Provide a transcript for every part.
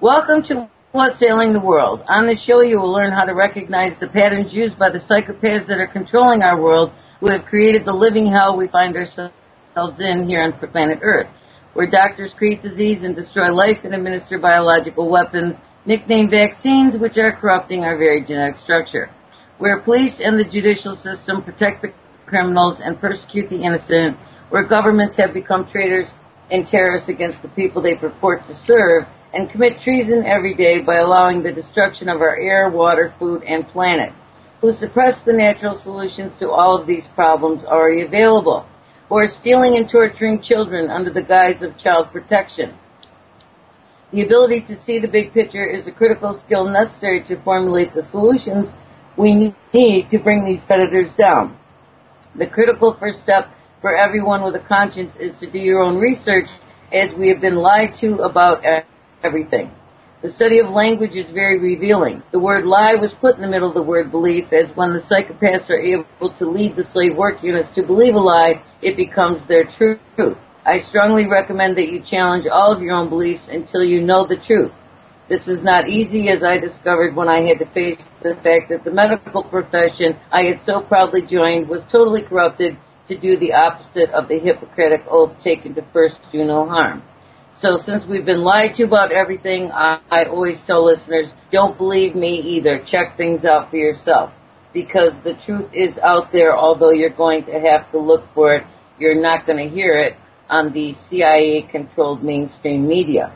Welcome to What's Ailing the World. On this show, you will learn how to recognize the patterns used by the psychopaths that are controlling our world, who have created the living hell we find ourselves in here on planet Earth, where doctors create disease and destroy life and administer biological weapons, nicknamed vaccines, which are corrupting our very genetic structure, where police and the judicial system protect the criminals and persecute the innocent, where governments have become traitors and terrorists against the people they purport to serve, and commit treason every day by allowing the destruction of our air, water, food, and planet, who suppress the natural solutions to all of these problems already available, who are stealing and torturing children under the guise of child protection. The ability to see the big picture is a critical skill necessary to formulate the solutions we need to bring these predators down. The critical first step for everyone with a conscience is to do your own research, as we have been lied to about everything. The study of language is very revealing. The word lie was put in the middle of the word belief, as when the psychopaths are able to lead the slave work units to believe a lie, it becomes their truth. I strongly recommend that you challenge all of your own beliefs until you know the truth. This is not easy, as I discovered when I had to face the fact that the medical profession I had so proudly joined was totally corrupted to do the opposite of the Hippocratic oath taken to first do no harm. So since we've been lied to about everything, I always tell listeners, don't believe me either. Check things out for yourself. Because the truth is out there, although you're going to have to look for it. You're not going to hear it on the CIA-controlled mainstream media.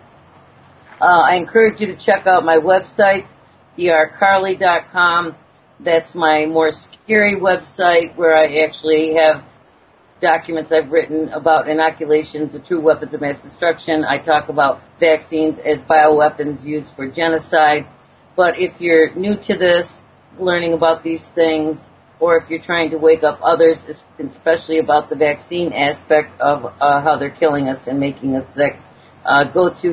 I encourage you to check out my websites, drcarly.com. That's my more scary website where I actually have documents I've written about inoculations, the true weapons of mass destruction. I talk about vaccines as bioweapons used for genocide. But if you're new to this, learning about these things, or if you're trying to wake up others, especially about the vaccine aspect of how they're killing us and making us sick, go to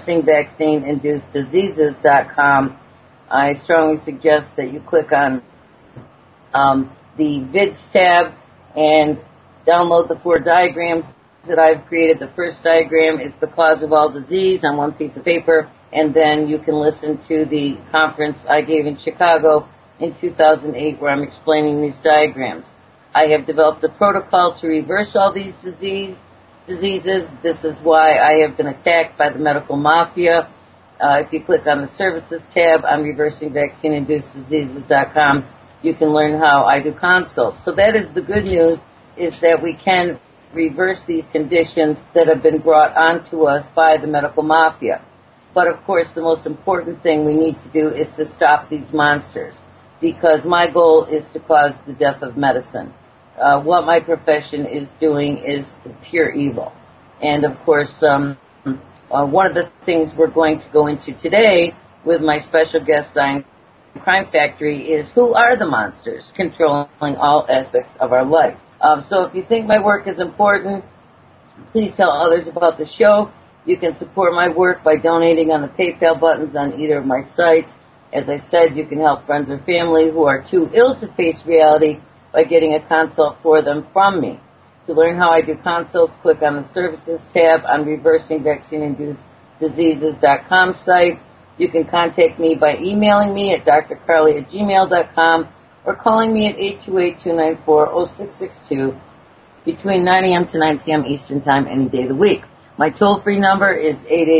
reversingvaccineinduceddiseases.com. I strongly suggest that you click on the vids tab and download the 4 diagrams that I've created. The first diagram is the cause of all disease on one piece of paper, and then you can listen to the conference I gave in Chicago in 2008 where I'm explaining these diagrams. I have developed a protocol to reverse all these diseases. This is why I have been attacked by the medical mafia. If you click on the services tab on reversingvaccineinduceddiseases.com, you can learn how I do consults. So that is the good news, is that we can reverse these conditions that have been brought onto us by the medical mafia. But of course, the most important thing we need to do is to stop these monsters, because my goal is to cause the death of medicine. What my profession is doing is pure evil. And of course, one of the things we're going to go into today with my special guest on Crime Factory is who are the monsters controlling all aspects of our life. So if you think my work is important, please tell others about the show. You can support my work by donating on the PayPal buttons on either of my sites. As I said, you can help friends or family who are too ill to face reality by getting a consult for them from me. To learn how I do consults, click on the Services tab on reversingvaccineinduceddiseases.com site. You can contact me by emailing me at drcarly@gmail.com or calling me at 828-294-0662 between 9 a.m. to 9 p.m. Eastern Time any day of the week. My toll-free number is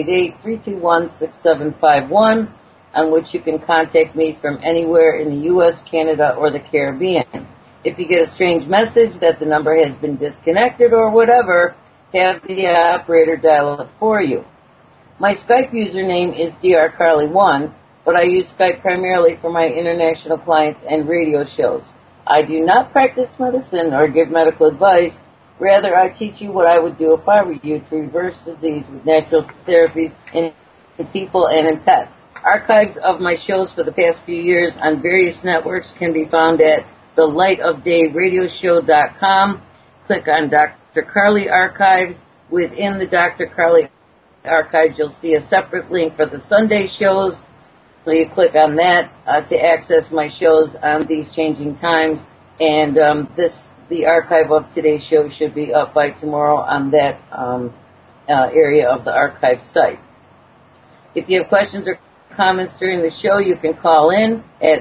888-321-6751, on which you can contact me from anywhere in the U.S., Canada, or the Caribbean. If you get a strange message that the number has been disconnected or whatever, have the operator dial it for you. My Skype username is drcarly1, but I use Skype primarily for my international clients and radio shows. I do not practice medicine or give medical advice. Rather, I teach you what I would do if I were you to reverse disease with natural therapies in people and in pets. Archives of my shows for the past few years on various networks can be found at thelightofdayradioshow.com. Click on Dr. Carly Archives. Within the Dr. Carly Archives, you'll see a separate link for the Sunday shows. So you click on that to access my shows on these changing times. And the archive of today's show should be up by tomorrow on that area of the archive site. If you have questions or comments during the show, you can call in at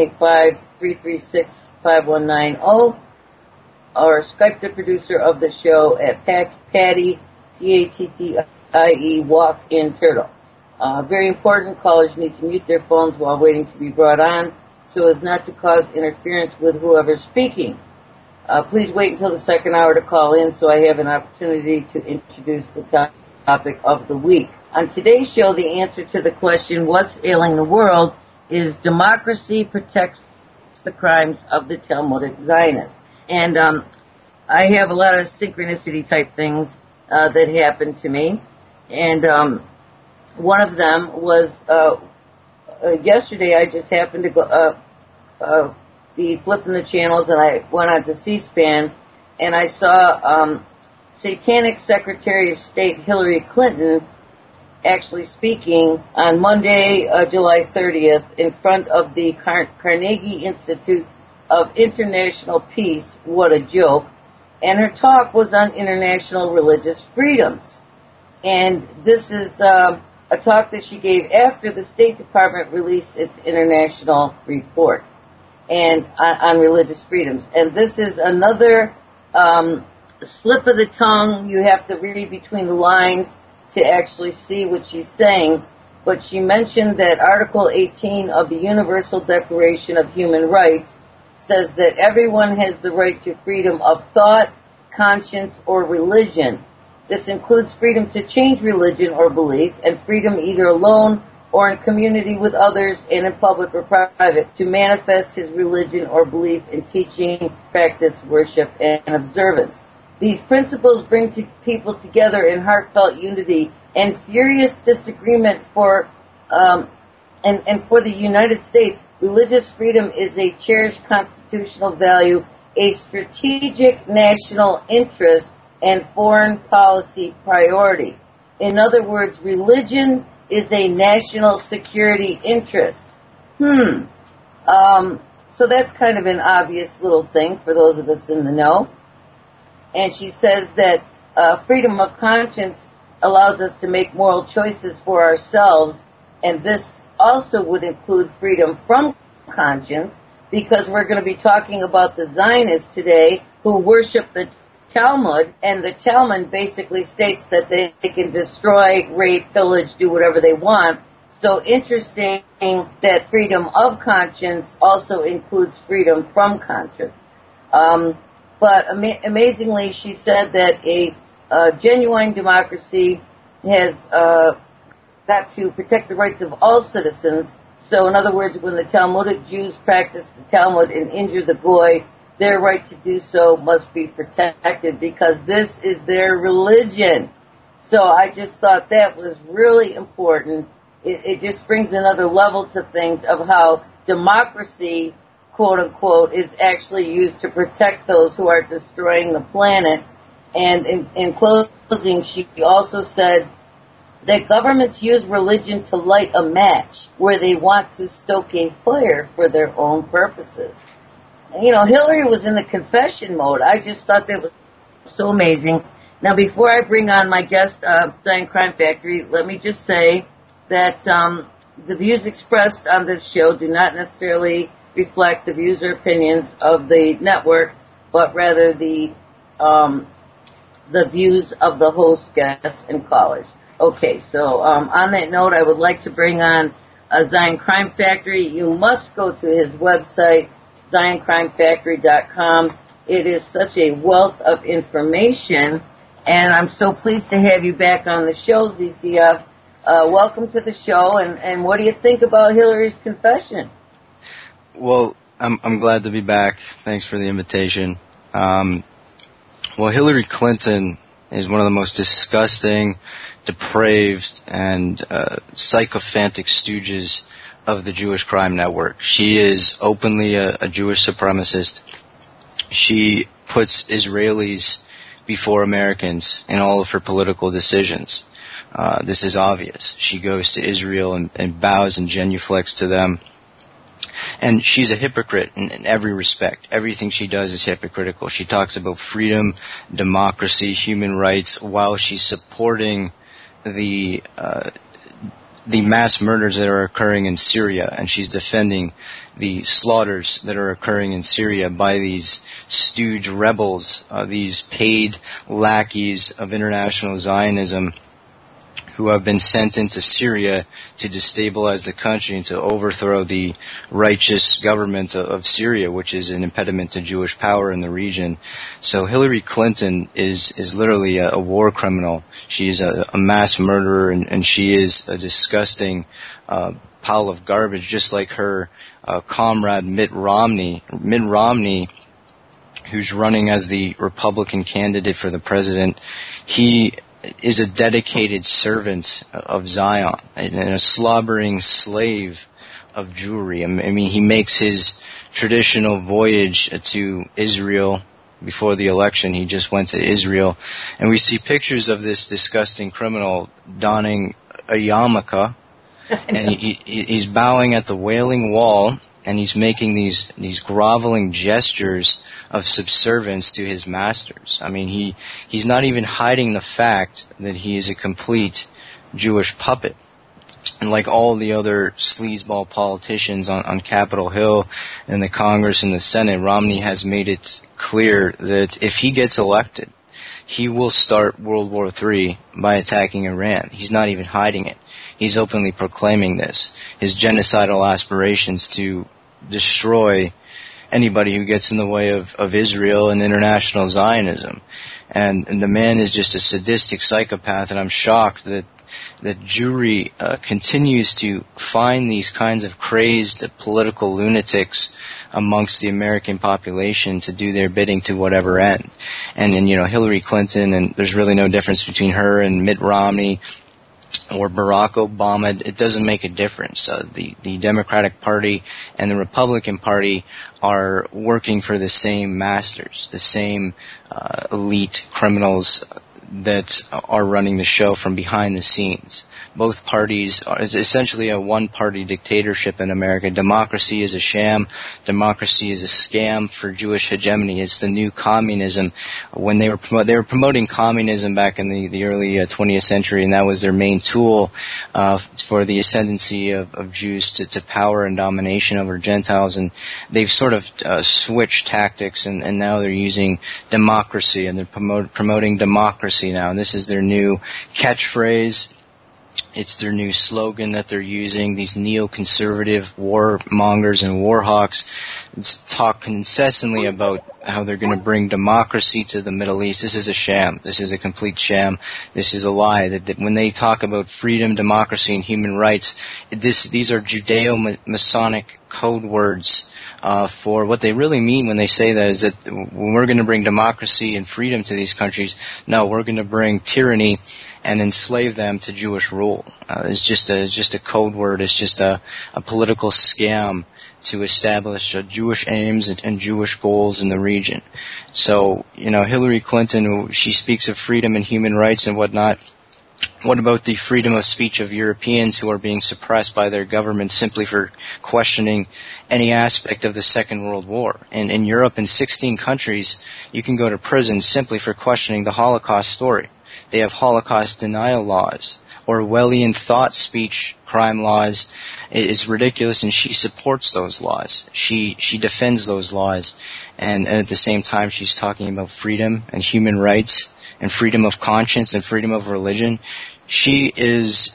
785-336-5190 or Skype the producer of the show at Pattie, P-A-T-T-I-E, Walk-In Turtle. Very important, callers need to mute their phones while waiting to be brought on so as not to cause interference with whoever's speaking. Please wait until the second hour to call in so I have an opportunity to introduce the topic of the week. On today's show, the answer to the question, what's ailing the world, is democracy protects the crimes of the Talmudic Zionists. And I have a lot of synchronicity type things that happened to me. And one of them was yesterday I just happened to go be flipping the channels, and I went on to C-SPAN, and I saw Satanic Secretary of State Hillary Clinton actually speaking on Monday, July 30th, in front of the Carnegie Institute of International Peace. What a joke. And her talk was on international religious freedoms. And this is a talk that she gave after the State Department released its international report and on religious freedoms. And this is another slip of the tongue. You have to read between the lines to actually see what she's saying. But she mentioned that Article 18 of the Universal Declaration of Human Rights says that everyone has the right to freedom of thought, conscience, or religion. This includes freedom to change religion or belief, and freedom either alone or in community with others and in public or private to manifest his religion or belief in teaching, practice, worship, and observance. These principles bring people together in heartfelt unity and furious disagreement for the United States. Religious freedom is a cherished constitutional value, a strategic national interest, and foreign policy priority. In other words, religion is a national security interest. So that's kind of an obvious little thing for those of us in the know. And she says that freedom of conscience allows us to make moral choices for ourselves, and this also would include freedom from conscience, because we're going to be talking about the Zionists today who worship the Talmud, and the Talmud basically states that they can destroy, rape, pillage, do whatever they want. So interesting that freedom of conscience also includes freedom from conscience. But amazingly, she said that a genuine democracy has got to protect the rights of all citizens. So in other words, when the Talmudic Jews practice the Talmud and injure the Goy, their right to do so must be protected because this is their religion. So I just thought that was really important. It just brings another level to things of how democracy, quote unquote, is actually used to protect those who are destroying the planet. And in closing, she also said that governments use religion to light a match where they want to stoke a fire for their own purposes. And, you know, Hillary was in the confession mode. I just thought that was so amazing. Now, before I bring on my guest, Zion Crime Factory, let me just say that the views expressed on this show do not necessarily reflect the views or opinions of the network, but rather the views of the host, guests, and callers. Okay, so on that note, I would like to bring on Zion Crime Factory. You must go to his website, ZionCrimeFactory.com. It is such a wealth of information, and I'm so pleased to have you back on the show, ZCF. Welcome to the show, and what do you think about Hillary's confession? Well, I'm glad to be back. Thanks for the invitation. Well, Hillary Clinton is one of the most disgusting, depraved, and sycophantic stooges of the Jewish crime network. She is openly a Jewish supremacist. She puts Israelis before Americans in all of her political decisions. This is obvious. She goes to Israel and bows and genuflects to them. And she's a hypocrite in every respect. Everything she does is hypocritical. She talks about freedom, democracy, human rights, while she's supporting the the mass murders that are occurring in Syria, and she's defending the slaughters that are occurring in Syria by these stooge rebels, these paid lackeys of international Zionism who have been sent into Syria to destabilize the country and to overthrow the righteous government of Syria, which is an impediment to Jewish power in the region. So Hillary Clinton is literally a war criminal. She is a mass murderer, and she is a disgusting pile of garbage, just like her comrade Mitt Romney. Mitt Romney, who's running as the Republican candidate for the president, he is a dedicated servant of Zion and a slobbering slave of Jewry. I mean, he makes his traditional voyage to Israel. Before the election, he just went to Israel. And we see pictures of this disgusting criminal donning a yarmulke, and he's bowing at the Wailing Wall, and he's making these groveling gestures of subservience to his masters. I mean, he's not even hiding the fact that he is a complete Jewish puppet. And like all the other sleazeball politicians on Capitol Hill and the Congress and the Senate, Romney has made it clear that if he gets elected, he will start World War III by attacking Iran. He's not even hiding it. He's openly proclaiming this. His genocidal aspirations to destroy anybody who gets in the way of Israel and international Zionism. And the man is just a sadistic psychopath, and I'm shocked that Jewry continues to find these kinds of crazed political lunatics amongst the American population to do their bidding to whatever end. And Hillary Clinton, and there's really no difference between her and Mitt Romney or Barack Obama. It doesn't make a difference. The Democratic Party and the Republican Party are working for the same masters, the same elite criminals that are running the show from behind the scenes. Both parties is essentially a one-party dictatorship in America. Democracy is a sham. Democracy is a scam for Jewish hegemony. It's the new communism. When they were promoting communism back in the early 20th century, and that was their main tool for the ascendancy of Jews to power and domination over Gentiles. And they've sort of switched tactics, and now they're using democracy, and they're promoting democracy now. And this is their new catchphrase. It's their new slogan that they're using. These neoconservative warmongers and warhawks talk incessantly about how they're going to bring democracy to the Middle East. This is a sham. This is a complete sham. This is a lie. That when they talk about freedom, democracy, and human rights, these are Judeo-Masonic code words for what they really mean when they say that is that when we're going to bring democracy and freedom to these countries, no, we're going to bring tyranny and enslave them to Jewish rule. It's just a code word. It's just a political scam to establish Jewish aims and Jewish goals in the region. So, Hillary Clinton, she speaks of freedom and human rights and whatnot. What about the freedom of speech of Europeans who are being suppressed by their government simply for questioning any aspect of the Second World War? And in Europe, in 16 countries, you can go to prison simply for questioning the Holocaust story. They have Holocaust denial laws. Orwellian thought speech crime laws. It's ridiculous, and she supports those laws. She defends those laws. And at the same time, she's talking about freedom and human rights and freedom of conscience and freedom of religion. She is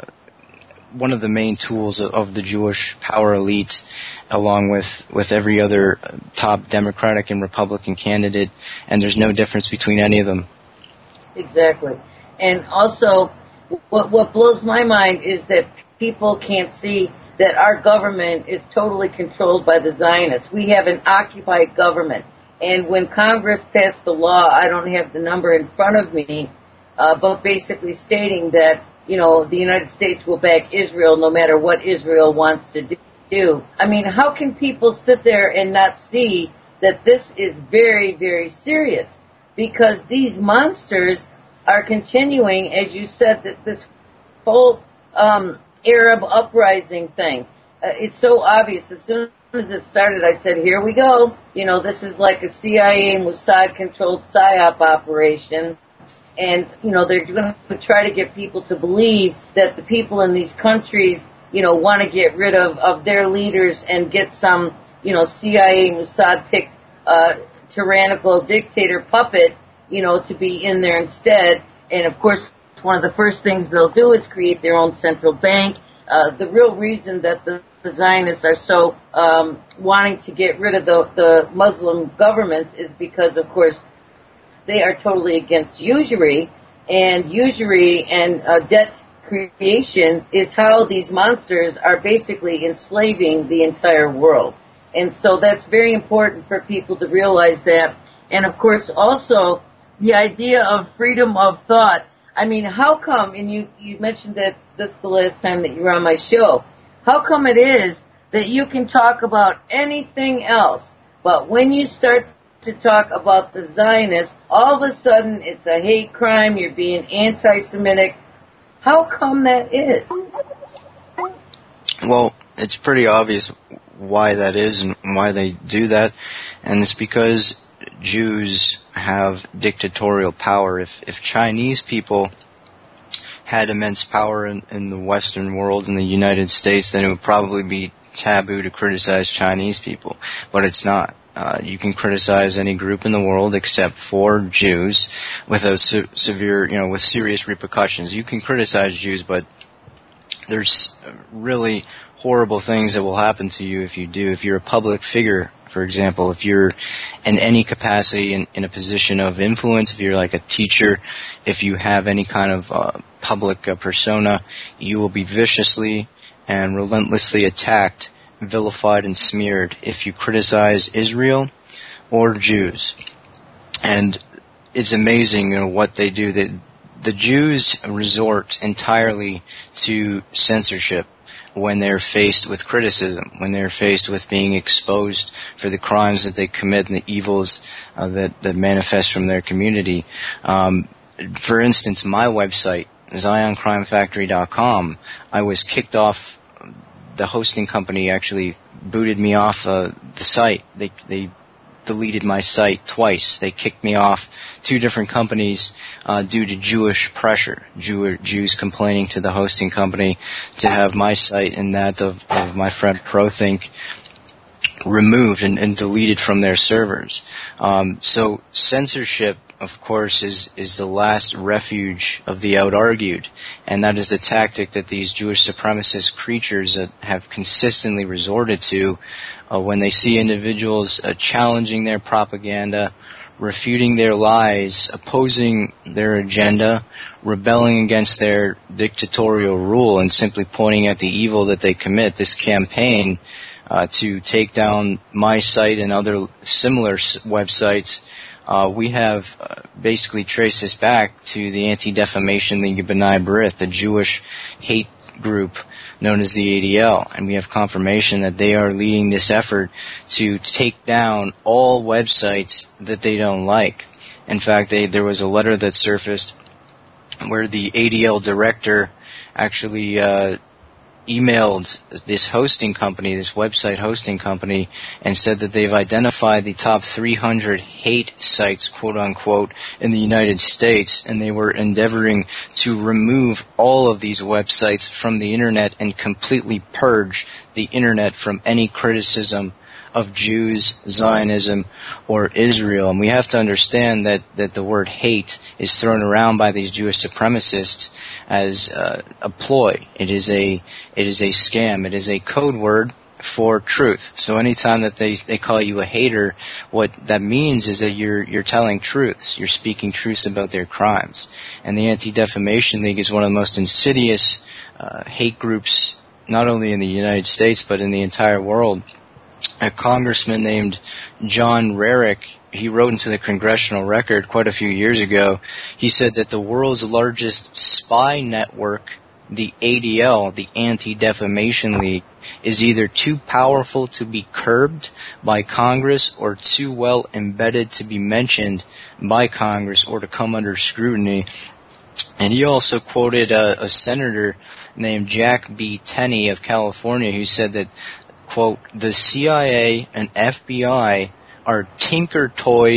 one of the main tools of the Jewish power elite, along with every other top Democratic and Republican candidate, and there's no difference between any of them. Exactly. And also, what blows my mind is that people can't see that our government is totally controlled by the Zionists. We have an occupied government. And when Congress passed the law, I don't have the number in front of me, but basically stating that, the United States will back Israel no matter what Israel wants to do. I mean, how can people sit there and not see that this is very, very serious? Because these monsters are continuing, as you said, that this whole Arab uprising thing. It's so obvious. As soon as it started, I said, here we go. This is like a CIA, Mossad-controlled PSYOP operation. and, they're going to try to get people to believe that the people in these countries, want to get rid of their leaders and get some, CIA Mossad picked tyrannical dictator puppet, to be in there instead. And of course, one of the first things they'll do is create their own central bank. The real reason that the Zionists are so wanting to get rid of the Muslim governments is because, of course, they are totally against usury, and debt creation is how these monsters are basically enslaving the entire world. And so that's very important for people to realize that. And of course, also the idea of freedom of thought. I mean, how come, and you mentioned that this is the last time that you were on my show, how come it is that you can talk about anything else, but when you start to talk about the Zionists, all of a sudden it's a hate crime, you're being anti-Semitic? How come that is? Well, it's pretty obvious why that is and why they do that, and it's because Jews have dictatorial power. If Chinese people had immense power in the Western world, in the United States, then it would probably be taboo to criticize Chinese people, but it's not. You can criticize any group in the world except for Jews without severe, with serious repercussions. You can criticize Jews, but there's really horrible things that will happen to you if you do. If you're a public figure, for example, if you're in any capacity in a position of influence, if you're like a teacher, if you have any kind of public persona, you will be viciously and relentlessly attacked, vilified, and smeared if you criticize Israel or Jews. And it's amazing, what they do. The Jews resort entirely to censorship when they're faced with criticism, when they're faced with being exposed for the crimes that they commit and the evils that manifest from their community. For instance, my website, ZionCrimeFactory.com, I was kicked off. The hosting company actually booted me off the site. They deleted my site twice. They kicked me off 2 different companies due to Jewish pressure. Jews complaining to the hosting company to have my site and that of my friend ProThink removed and deleted from their servers. So censorship, of course, is the last refuge of the out-argued, and that is the tactic that these Jewish supremacist creatures have consistently resorted to when they see individuals challenging their propaganda, refuting their lies, opposing their agenda, rebelling against their dictatorial rule, and simply pointing at the evil that they commit. This campaign to take down my site and other similar websites, we have basically traced this back to the Anti-Defamation League of B'nai B'rith, the Jewish hate group known as the ADL, and we have confirmation that they are leading this effort to take down all websites that they don't like. In fact, there was a letter that surfaced where the ADL director actually emailed this hosting company, this website hosting company, and said that they've identified the top 300 hate sites, quote unquote, in the United States, and they were endeavoring to remove all of these websites from the internet and completely purge the internet from any criticism of Jews, Zionism, or Israel. And we have to understand that the word hate is thrown around by these Jewish supremacists as a ploy. It is a scam. It is a code word for truth. So anytime that they call you a hater, what that means is that you're telling truths. You're speaking truths about their crimes. And the Anti-Defamation League is one of the most insidious hate groups, not only in the United States, but in the entire world. A congressman named John Rarick, he wrote into the Congressional Record quite a few years ago. He said that the world's largest spy network, the ADL, the Anti-Defamation League, is either too powerful to be curbed by Congress or too well embedded to be mentioned by Congress or to come under scrutiny. And he also quoted a senator named Jack B. Tenney of California who said that, quote, the CIA and FBI are tinker toys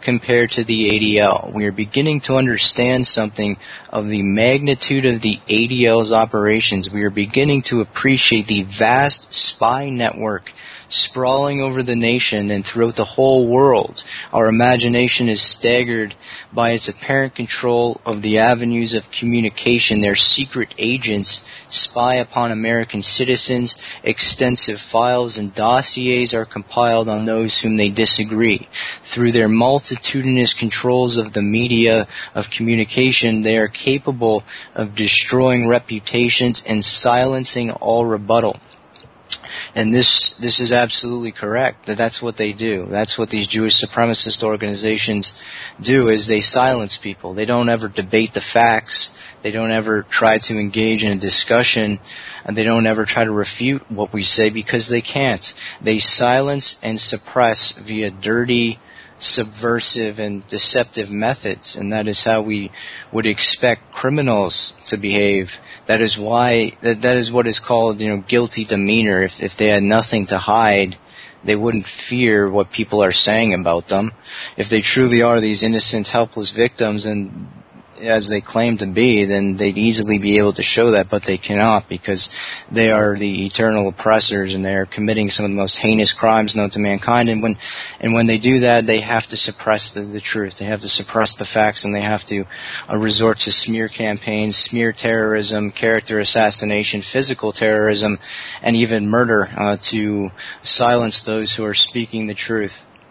compared to the ADL. We are beginning to understand something of the magnitude of the ADL's operations. We are beginning to appreciate the vast spy network sprawling over the nation and throughout the whole world. Our imagination is staggered by its apparent control of the avenues of communication. Their secret agents spy upon American citizens. Extensive files and dossiers are compiled on those whom they disagree. Through their multitudinous controls of the media of communication, they are capable of destroying reputations and silencing all rebuttal. And this is absolutely correct. That's what they do. That's what these Jewish supremacist organizations do, is they silence people. They don't ever debate the facts. They don't ever try to engage in a discussion. And they don't ever try to refute what we say because they can't. They silence and suppress via dirty, subversive and deceptive methods, and that is how we would expect criminals to behave. That is why that is what is called, guilty demeanor. If they had nothing to hide, they wouldn't fear what people are saying about them. If they truly are these innocent, helpless victims, and as they claim to be, then they'd easily be able to show that, but they cannot, because they are the eternal oppressors and they are committing some of the most heinous crimes known to mankind. And when they do that, they have to suppress the truth. They have to suppress the facts, and they have to resort to smear campaigns, smear terrorism, character assassination, physical terrorism, and even murder to silence those who are speaking the truth.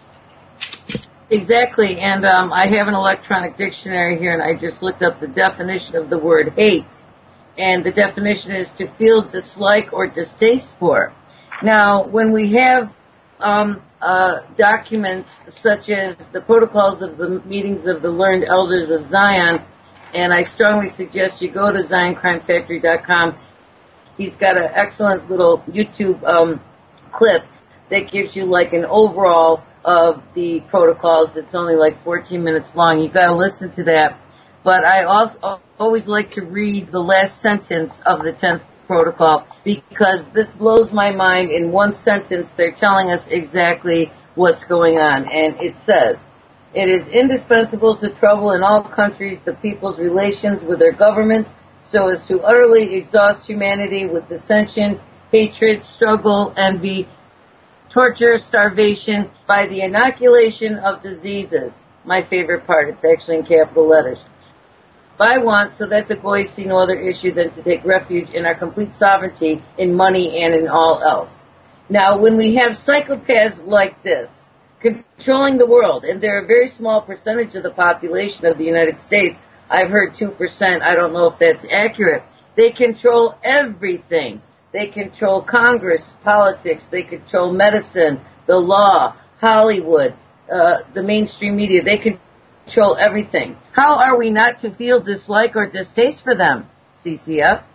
Exactly, and I have an electronic dictionary here, and I just looked up the definition of the word hate, and the definition is to feel dislike or distaste for. Now, when we have documents such as the protocols of the meetings of the learned elders of Zion, and I strongly suggest you go to ZionCrimeFactory.com. He's got an excellent little YouTube clip that gives you like an overall of the protocols. It's only like 14 minutes long. You got to listen to that. But I also always like to read the last sentence of the 10th protocol, because this blows my mind. In one sentence, they're telling us exactly what's going on. And it says, it is indispensable to trouble in all countries the people's relations with their governments so as to utterly exhaust humanity with dissension, hatred, struggle, envy, torture, starvation, by the inoculation of diseases. My favorite part, it's actually in capital letters. By want, so that the goys see no other issue than to take refuge in our complete sovereignty in money and in all else. Now, when we have psychopaths like this controlling the world, and they're a very small percentage of the population of the United States, I've heard 2%, I don't know if that's accurate, they control everything. They control Congress, politics, they control medicine, the law, Hollywood, the mainstream media. They control everything. How are we not to feel dislike or distaste for them, CCF?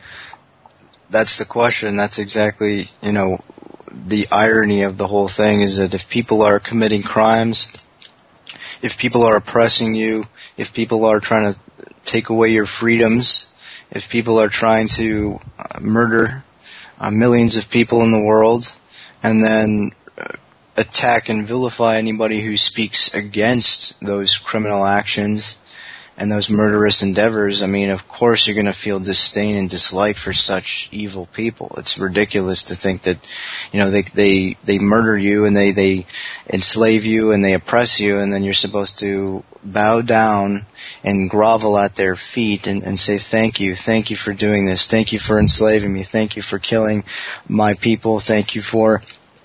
That's the question. That's exactly, the irony of the whole thing, is that if people are committing crimes, if people are oppressing you, if people are trying to take away your freedoms, if people are trying to murder millions of people in the world, and then attack and vilify anybody who speaks against those criminal actions and those murderous endeavors, of course you're going to feel disdain and dislike for such evil people. It's ridiculous to think that, they murder you and they enslave you and they oppress you, and then you're supposed to bow down and grovel at their feet and say, thank you for doing this, thank you for enslaving me, thank you for killing my people, thank you for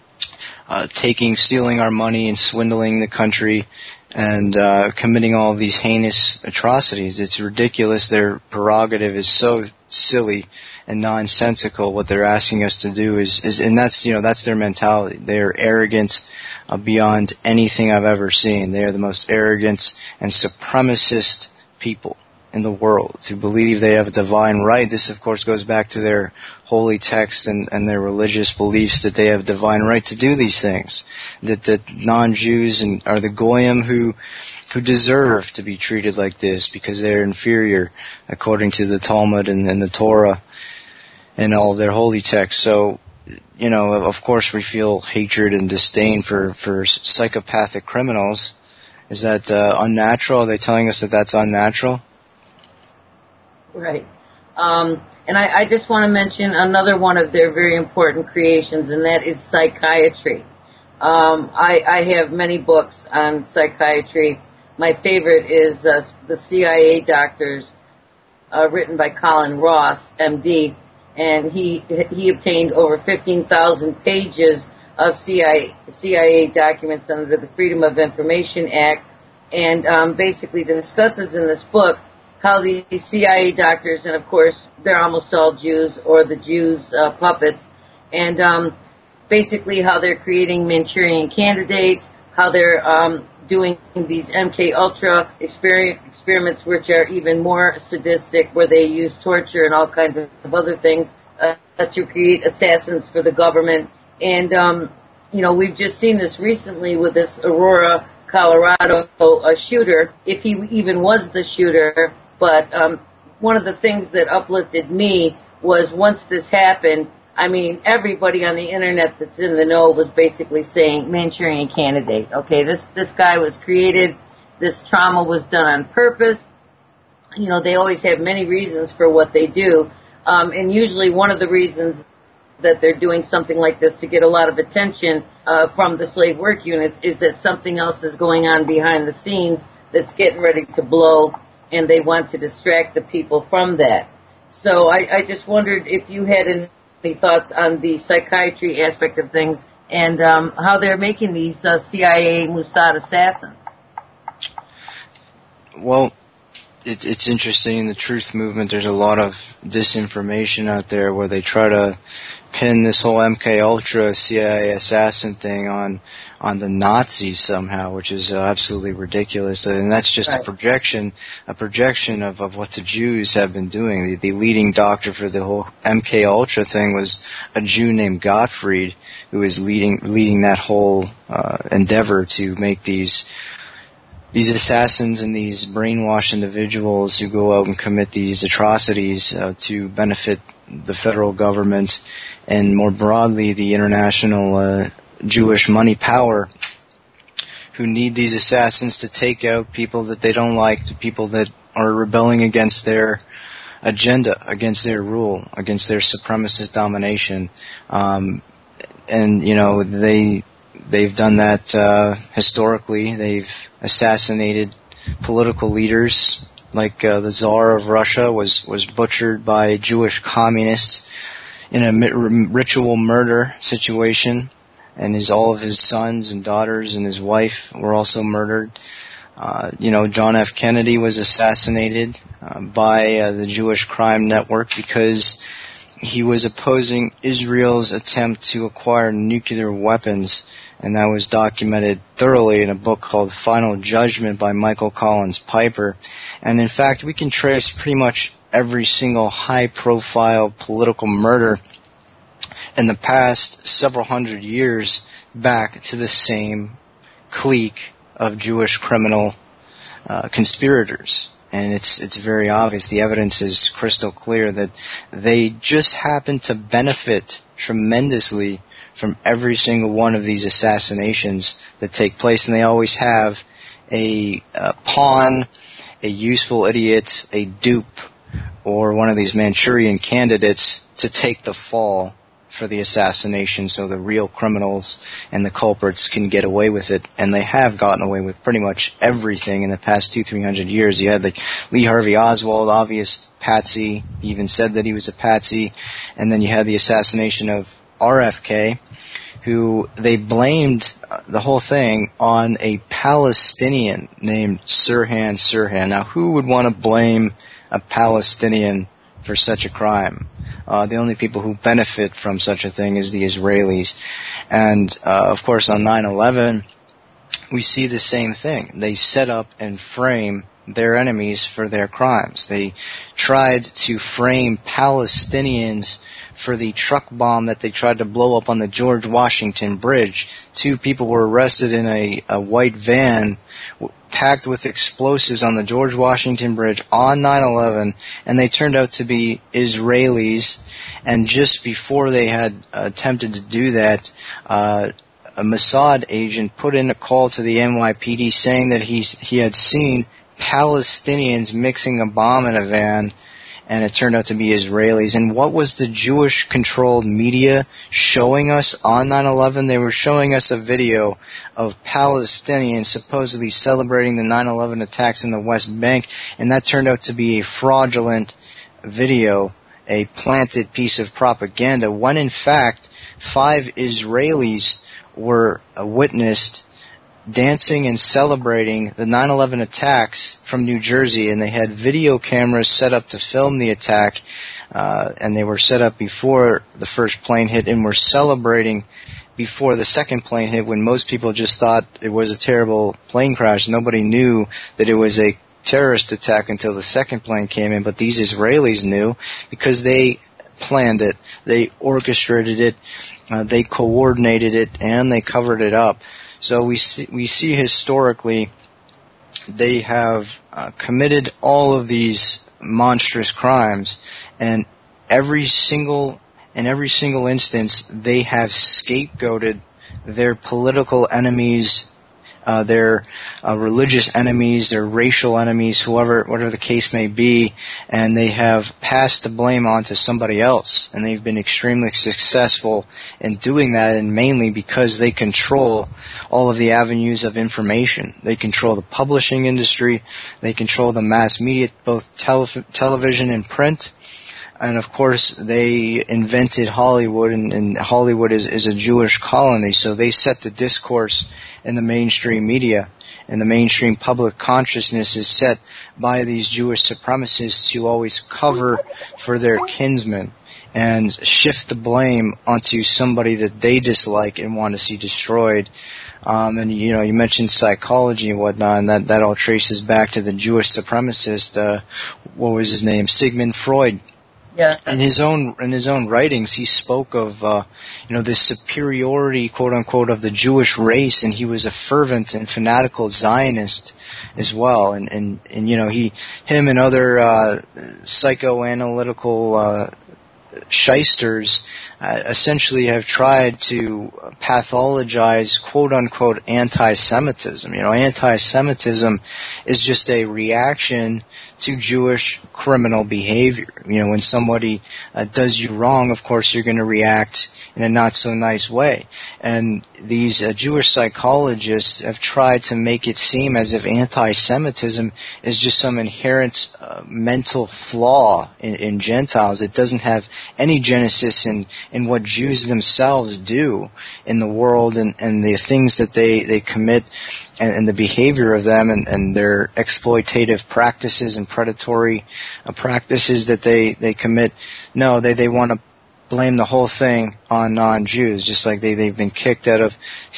stealing our money and swindling the country and committing all of these heinous atrocities. It's ridiculous. Their prerogative is so silly and nonsensical. What they're asking us to do is and that's their mentality. They're arrogant beyond anything I've ever seen. They are the most arrogant and supremacist people in the world, who believe they have a divine right. This, of course, goes back to their holy text and their religious beliefs, that they have a divine right to do these things, that non-Jews are the goyim who deserve to be treated like this because they're inferior according to the Talmud and the Torah and all of their holy texts. So, of course we feel hatred and disdain for psychopathic criminals, Is that unnatural? Are they telling us that that's unnatural? Right. And I just want to mention another one of their very important creations, and that is psychiatry. I have many books on psychiatry. My favorite is The CIA Doctors, written by Colin Ross, MD, and he obtained over 15,000 pages of CIA documents under the Freedom of Information Act, and basically discusses in this book how the CIA doctors, and of course they're almost all Jews, or the Jews' puppets, and basically how they're creating Manchurian candidates, how they're doing these MK Ultra experiments, which are even more sadistic, where they use torture and all kinds of other things to create assassins for the government. And we've just seen this recently with this Aurora, Colorado shooter, if he even was the shooter. But one of the things that uplifted me was, once this happened, I mean, everybody on the internet that's in the know was basically saying Manchurian Candidate. Okay, this guy was created. This trauma was done on purpose. They always have many reasons for what they do. And usually one of the reasons that they're doing something like this to get a lot of attention from the slave work units is that something else is going on behind the scenes that's getting ready to blow, and they want to distract the people from that. So I just wondered if you had any thoughts on the psychiatry aspect of things, and how they're making these CIA Mossad assassins. Well, it's interesting. In the truth movement, there's a lot of disinformation out there where they try to pin this whole MK Ultra CIA assassin thing on the Nazis somehow, which is absolutely ridiculous. And that's just right. a projection of what the Jews have been doing. The leading doctor for the whole MK Ultra thing was a Jew named Gottfried, who is leading that whole endeavor to make these assassins and these brainwashed individuals who go out and commit these atrocities to benefit the federal government and more broadly the international Jewish money power, who need these assassins to take out people that they don't like, the people that are rebelling against their agenda, against their rule, against their supremacist domination. They've done that historically. They've assassinated political leaders, like the Tsar of Russia was butchered by Jewish communists in a ritual murder situation, and all of his sons and daughters and his wife were also murdered. John F. Kennedy was assassinated by the Jewish crime network because he was opposing Israel's attempt to acquire nuclear weapons, and that was documented thoroughly in a book called Final Judgment by Michael Collins Piper. And in fact, we can trace pretty much every single high-profile political murder in the past several hundred years back to the same clique of Jewish criminal conspirators. And it's very obvious. The evidence is crystal clear that they just happen to benefit tremendously from every single one of these assassinations that take place, and they always have a pawn, a useful idiot, a dupe, or one of these Manchurian candidates to take the fall for the assassination, so the real criminals and the culprits can get away with it. And they have gotten away with pretty much everything in the past 200-300 years. You had like Lee Harvey Oswald, obvious patsy. He even said that he was a patsy. And then you had the assassination of RFK, who they blamed the whole thing on a Palestinian named Sirhan Sirhan. Now, who would want to blame a Palestinian for such a crime? The only people who benefit from such a thing is the Israelis. And, of course, on 9/11, we see the same thing. They set up and frame their enemies for their crimes. They tried to frame Palestinians for the truck bomb that they tried to blow up on the George Washington Bridge. 2 people were arrested in a white van packed with explosives on the George Washington Bridge on 9/11, and they turned out to be Israelis. And just before they had attempted to do that, a Mossad agent put in a call to the NYPD saying that he had seen Palestinians mixing a bomb in a van, and it turned out to be Israelis. And what was the Jewish-controlled media showing us on 9/11? They were showing us a video of Palestinians supposedly celebrating the 9/11 attacks in the West Bank, and that turned out to be a fraudulent video, a planted piece of propaganda, when in fact 5 Israelis were witnessed dancing and celebrating the 9/11 attacks from New Jersey, and they had video cameras set up to film the attack, and they were set up before the first plane hit and were celebrating before the second plane hit, when most people just thought it was a terrible plane crash. Nobody knew that it was a terrorist attack until the second plane came in, but these Israelis knew because they planned it, they orchestrated it, they coordinated it, and they covered it up. So we see historically they have committed all of these monstrous crimes, and every single instance they have scapegoated their political enemies, their religious enemies, their racial enemies, whatever the case may be, and they have passed the blame on to somebody else. And they've been extremely successful in doing that, and mainly because they control all of the avenues of information. They control the publishing industry, they control the mass media, both television and print. And of course, they invented Hollywood, and Hollywood is a Jewish colony, so they set the discourse in the mainstream media, and the mainstream public consciousness is set by these Jewish supremacists who always cover for their kinsmen and shift the blame onto somebody that they dislike and want to see destroyed. And you mentioned psychology and whatnot, and that all traces back to the Jewish supremacist, what was his name, Sigmund Freud. Yeah. In his own writings, he spoke of this superiority, quote unquote, of the Jewish race, and he was a fervent and fanatical Zionist as well. And him and other psychoanalytical shysters essentially have tried to pathologize, quote unquote, anti-Semitism. Anti-Semitism is just a reaction to Jewish criminal behavior. When somebody does you wrong, of course you're going to react in a not so nice way. And these Jewish psychologists have tried to make it seem as if anti-Semitism is just some inherent mental flaw in Gentiles. It doesn't have any genesis in what Jews themselves do in the world, and the things that they commit, and the behavior of them, and their exploitative practices and predatory practices that they commit. No, they want to blame the whole thing on non-Jews, just like they've been kicked out of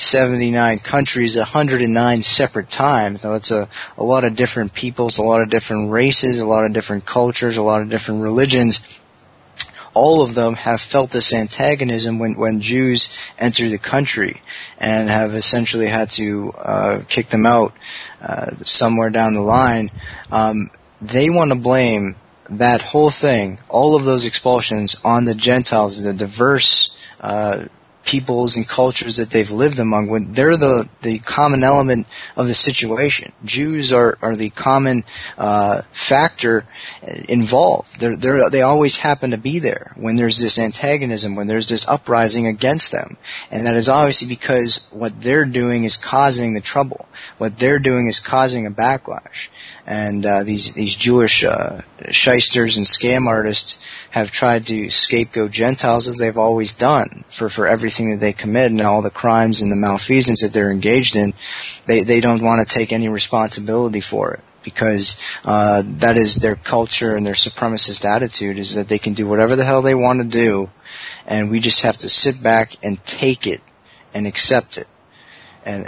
79 countries 109 separate times. Now that's a lot of different peoples, a lot of different races, a lot of different cultures, a lot of different religions. All of them have felt this antagonism when Jews enter the country, and have essentially had to kick them out somewhere down the line. They want to blame that whole thing, all of those expulsions, on the Gentiles, the diverse peoples and cultures that they've lived among, when they're the common element of the situation. Jews are the common factor involved. They always happen to be there when there's this antagonism, when there's this uprising against them. And that is obviously because what they're doing is causing the trouble. What they're doing is causing a backlash. And these Jewish shysters and scam artists have tried to scapegoat Gentiles, as they've always done, for everything that they commit and all the crimes and the malfeasance that they're engaged in. They don't want to take any responsibility for it, because that is their culture, and their supremacist attitude is that they can do whatever the hell they want to do, and we just have to sit back and take it and accept it. And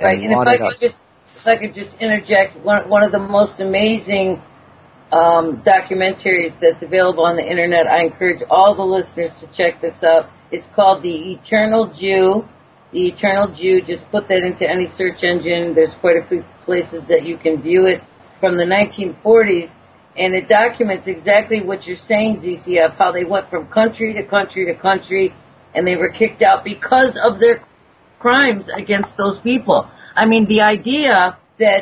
if I could just interject, one of the most amazing documentaries that's available on the internet, I encourage all the listeners to check this out. It's called The Eternal Jew. The Eternal Jew, just put that into any search engine. There's quite a few places that you can view it, from the 1940s, and it documents exactly what you're saying, ZCF, how they went from country to country to country, and they were kicked out because of their crimes against those people. I mean, the idea that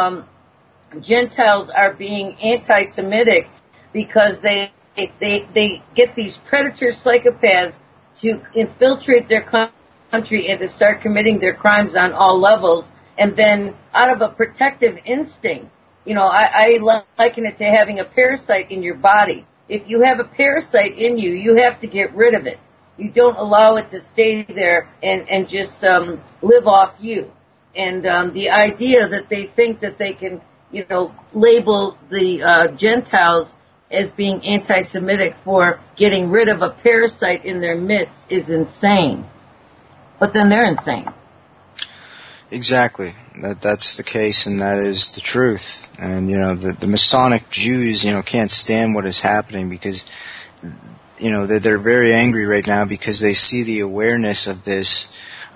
Gentiles are being anti-Semitic because they get these predator psychopaths to infiltrate their country and to start committing their crimes on all levels, and then out of a protective instinct, I liken it to having a parasite in your body. If you have a parasite in you, you have to get rid of it. You don't allow it to stay there and just live off you. And the idea that they think that they can, label the Gentiles as being anti-Semitic for getting rid of a parasite in their midst is insane. But then they're insane. Exactly. That's the case, and that is the truth. And, the Masonic Jews, can't stand what is happening because, they're very angry right now because they see the awareness of this,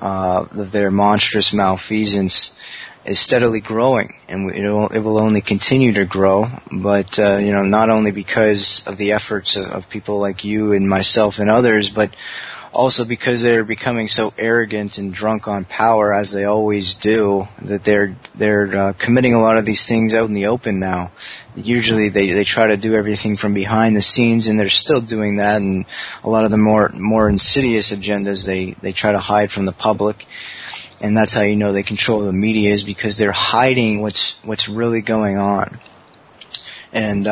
of their monstrous malfeasance is steadily growing, and it will only continue to grow. But not only because of the efforts of people like you and myself and others, but also because they're becoming so arrogant and drunk on power, as they always do, that they're committing a lot of these things out in the open now. Usually they try to do everything from behind the scenes, and they're still doing that. And a lot of the more insidious agendas they try to hide from the public. And that's how they control the media, is because they're hiding what's really going on. And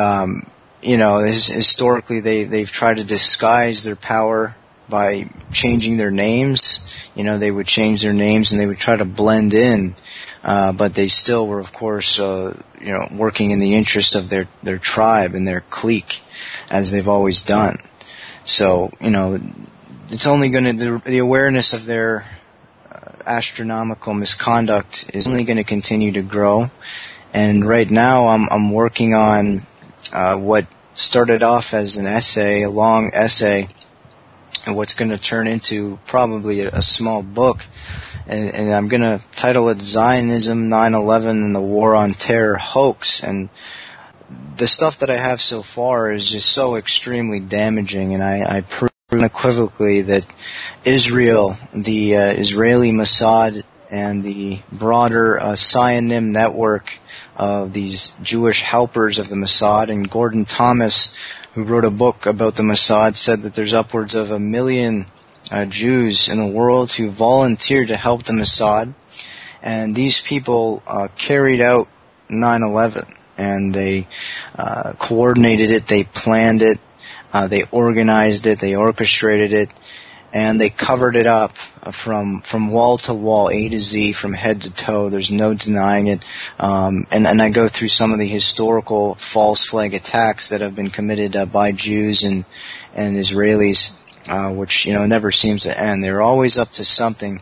historically they've tried to disguise their power by changing their names. They would change their names and they would try to blend in, but they still were, of course, working in the interest of their tribe and their clique, as they've always done. So, it's only going to, the awareness of their astronomical misconduct is only going to continue to grow. And right now I'm working on what started off as an essay, a long essay, and what's going to turn into probably a small book. And I'm going to title it Zionism, 9/11, and the War on Terror Hoax. And the stuff that I have so far is just so extremely damaging, and I prove unequivocally that Israel, the Israeli Mossad, and the broader Zionim network of these Jewish helpers of the Mossad, and Gordon Thomas, who wrote a book about the Mossad, said that there's upwards of 1 million Jews in the world who volunteered to help the Mossad, and these people carried out 9/11, and they coordinated it, they planned it, they organized it, they orchestrated it, and they covered it up from wall to wall, A to Z, from head to toe. There's no denying it. And I go through some of the historical false flag attacks that have been committed by Jews and Israelis, which never seems to end. They're always up to something.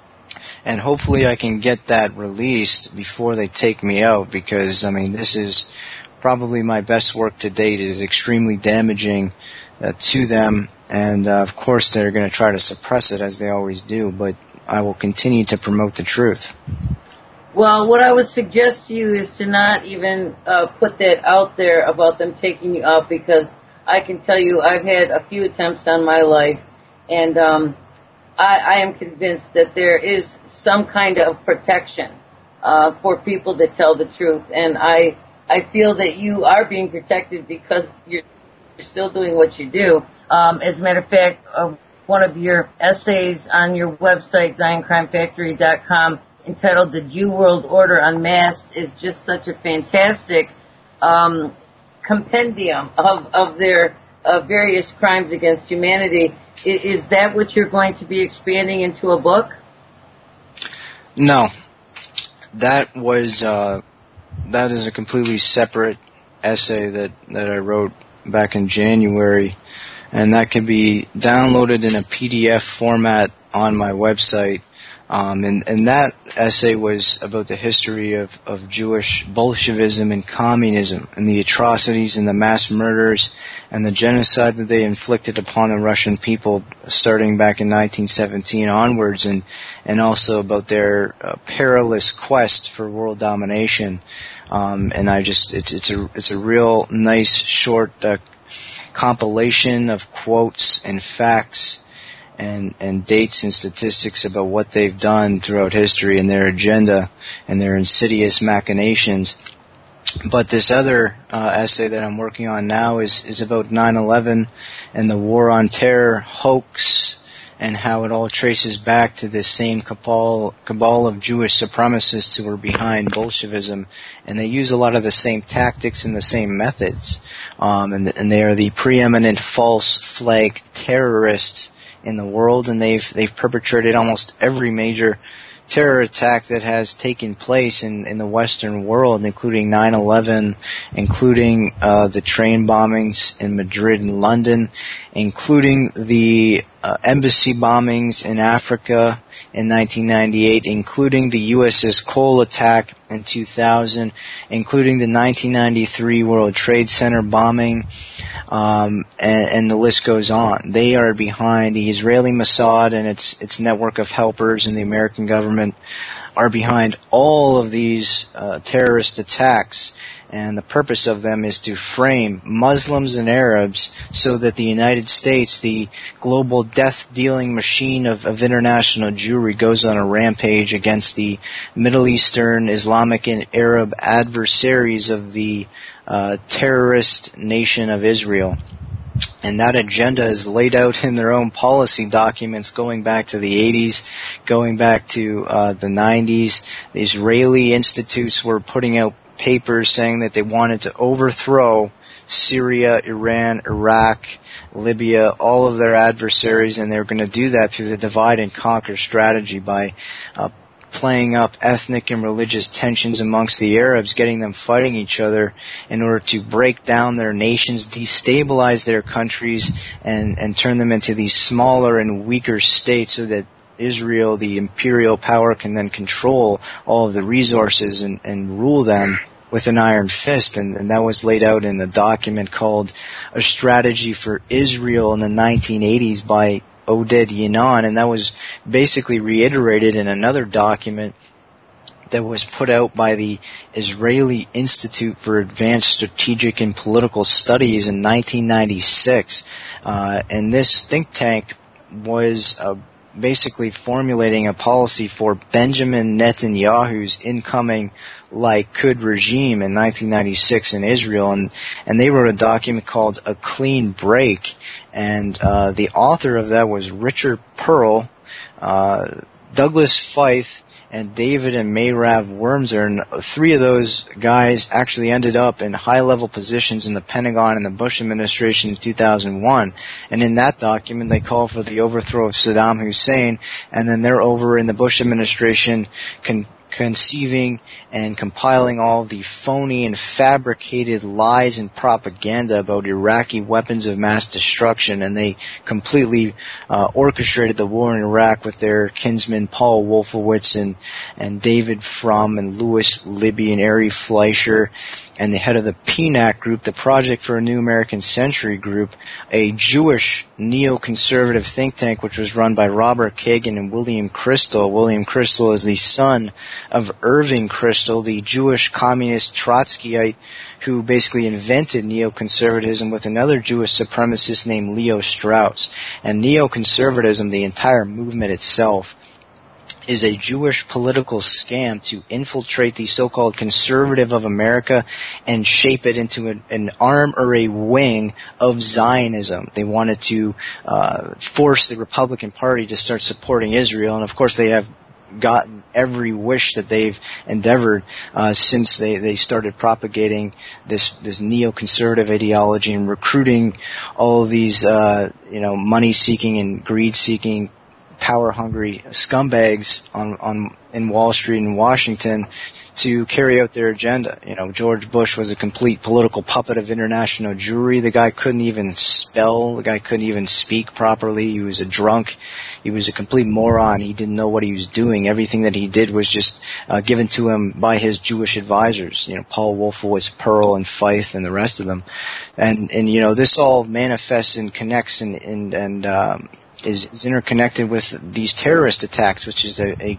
And hopefully I can get that released before they take me out, because this is probably my best work to date. It is extremely damaging to them, and of course they're going to try to suppress it, as they always do, but I will continue to promote the truth. Well, what I would suggest to you is to not even put that out there about them taking you out, because I can tell you I've had a few attempts on my life, and I am convinced that there is some kind of protection for people that tell the truth, and I feel that you are being protected because you're still doing what you do. As a matter of fact, one of your essays on your website, ZionCrimeFactory.com, entitled The Jew World Order Unmasked, is just such a fantastic compendium of their various crimes against humanity. Is that what you're going to be expanding into a book? No. That is a completely separate essay that I wrote back in January, and that can be downloaded in a PDF format on my website. And that essay was about the history of Jewish Bolshevism and communism, and the atrocities and the mass murders and the genocide that they inflicted upon the Russian people starting back in 1917 onwards, and also about their perilous quest for world domination. And it's a real nice short compilation of quotes and facts and dates and statistics about what they've done throughout history and their agenda and their insidious machinations. But this other essay that I'm working on now is about 9/11 and the War on Terror hoax, and how it all traces back to this same cabal of Jewish supremacists who were behind Bolshevism, and they use a lot of the same tactics and the same methods, and they are the preeminent false flag terrorists in the world, and they've perpetrated almost every major terror attack that has taken place in the Western world, including 9/11, including the train bombings in Madrid and London, including the embassy bombings in Africa in 1998, including the USS Cole attack in 2000, including the 1993 World Trade Center bombing, and the list goes on. They are behind the Israeli Mossad and its network of helpers, and the American government are behind all of these terrorist attacks. And the purpose of them is to frame Muslims and Arabs so that the United States, the global death-dealing machine of international Jewry, goes on a rampage against the Middle Eastern, Islamic, and Arab adversaries of the terrorist nation of Israel. And that agenda is laid out in their own policy documents going back to the 80s, going back to the 90s. The Israeli institutes were putting out papers saying that they wanted to overthrow Syria, Iran, Iraq, Libya, all of their adversaries, and they were going to do that through the divide and conquer strategy by playing up ethnic and religious tensions amongst the Arabs, getting them fighting each other in order to break down their nations, destabilize their countries, and turn them into these smaller and weaker states so that Israel, the imperial power, can then control all of the resources and rule them with an iron fist. And that was laid out in a document called A Strategy for Israel in the 1980s by Oded Yinon, and that was basically reiterated in another document that was put out by the Israeli Institute for Advanced Strategic and Political Studies in 1996. And this think tank was basically formulating a policy for Benjamin Netanyahu's incoming Likud regime in 1996 in Israel, and they wrote a document called A Clean Break, and the author of that was Richard Pearl, Douglas Feith, and David and Mayrav Wormser, and three of those guys actually ended up in high-level positions in the Pentagon and the Bush administration in 2001. And in that document, they call for the overthrow of Saddam Hussein, and then they're over in the Bush administration conceiving and compiling all the phony and fabricated lies and propaganda about Iraqi weapons of mass destruction, and they completely orchestrated the war in Iraq with their kinsmen Paul Wolfowitz and David Frum and Louis Libby and Ari Fleischer, and the head of the PNAC group, the Project for a New American Century group, a Jewish neoconservative think tank which was run by Robert Kagan and William Kristol. William Kristol is the son of Irving Kristol, the Jewish communist Trotskyite who basically invented neoconservatism with another Jewish supremacist named Leo Strauss. And neoconservatism, the entire movement itself, is a Jewish political scam to infiltrate the so-called conservative of America and shape it into an arm or a wing of Zionism. They wanted to force the Republican Party to start supporting Israel, and of course they have gotten every wish that they've endeavored since they started propagating this neoconservative ideology and recruiting all of these money-seeking and greed-seeking, power-hungry scumbags in Wall Street and Washington to carry out their agenda. George Bush was a complete political puppet of international Jewry. The guy couldn't even spell. The guy couldn't even speak properly. He was a drunk. He was a complete moron. He didn't know what he was doing. Everything that he did was just given to him by his Jewish advisors, Paul Wolfowitz, Pearl, and Feith, and the rest of them. And this all manifests and connects and is interconnected with these terrorist attacks, which is a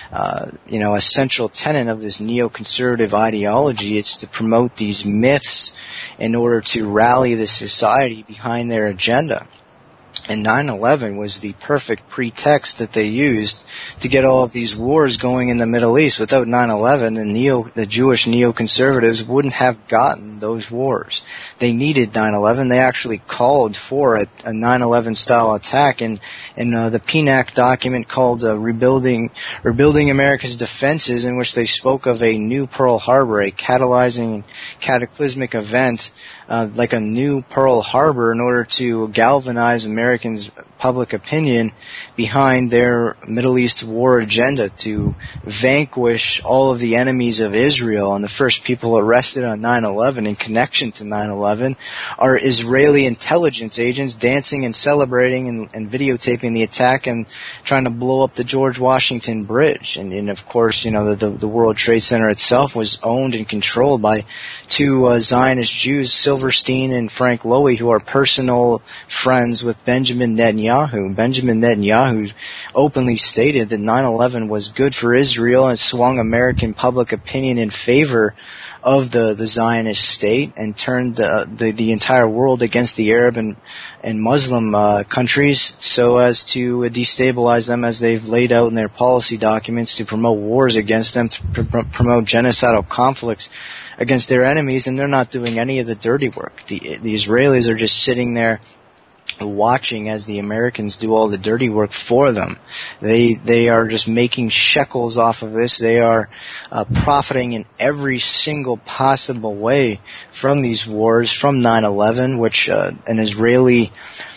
central tenet of this neoconservative ideology. It's to promote these myths in order to rally the society behind their agenda. And 9/11 was the perfect pretext that they used to get all of these wars going in the Middle East. Without 9/11, the Jewish neoconservatives wouldn't have gotten those wars. They needed 9/11. They actually called for a 9/11 style attack in the PNAC document called Rebuilding America's Defenses, in which they spoke of a new Pearl Harbor, a catalyzing cataclysmic event, like a new Pearl Harbor, in order to galvanize Americans' public opinion behind their Middle East war agenda, to vanquish all of the enemies of Israel. And the first people arrested on 9/11 in connection to 9/11 are Israeli intelligence agents dancing and celebrating and videotaping the attack and trying to blow up the George Washington Bridge. And of course, the World Trade Center itself was owned and controlled by two Zionist Jews, Silverstein and Frank Lowy, who are personal friends with Benjamin Netanyahu. Benjamin Netanyahu openly stated that 9/11 was good for Israel and swung American public opinion in favor of the Zionist state and turned the entire world against the Arab and Muslim countries so as to destabilize them, as they've laid out in their policy documents, to promote wars against them, to promote genocidal conflicts against their enemies, and they're not doing any of the dirty work. The Israelis are just sitting there watching as the Americans do all the dirty work for them. They are just making shekels off of this. They are profiting in every single possible way from these wars, from 9/11, which an Israeli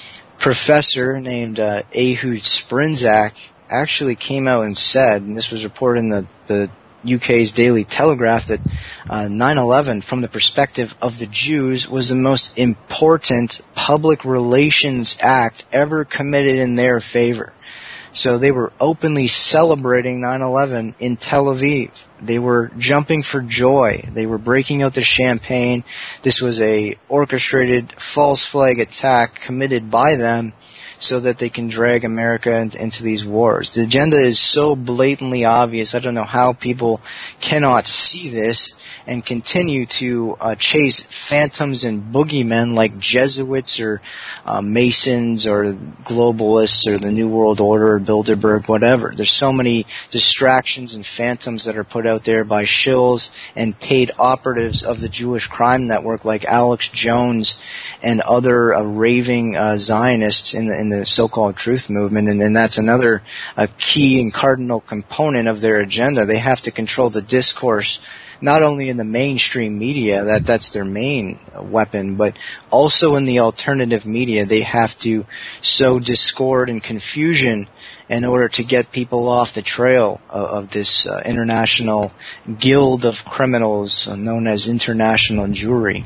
professor named Ehud Sprinzak actually came out and said, and this was reported in the UK's Daily Telegraph, that 9/11, from the perspective of the Jews, was the most important public relations act ever committed in their favor. So they were openly celebrating 9/11 in Tel Aviv. They were jumping for joy. They were breaking out the champagne. This was a orchestrated false flag attack committed by them so that they can drag America into these wars. The agenda is so blatantly obvious. I don't know how people cannot see this and continue to chase phantoms and boogeymen like Jesuits or Masons or globalists or the New World Order or Bilderberg, whatever. There's so many distractions and phantoms that are put out there by shills and paid operatives of the Jewish crime network like Alex Jones and other raving Zionists in the so-called truth movement. And that's another key and cardinal component of their agenda. They have to control the discourse, not only in the mainstream media, that's their main weapon, but also in the alternative media. They have to sow discord and confusion in order to get people off the trail of this international guild of criminals known as international Jewry.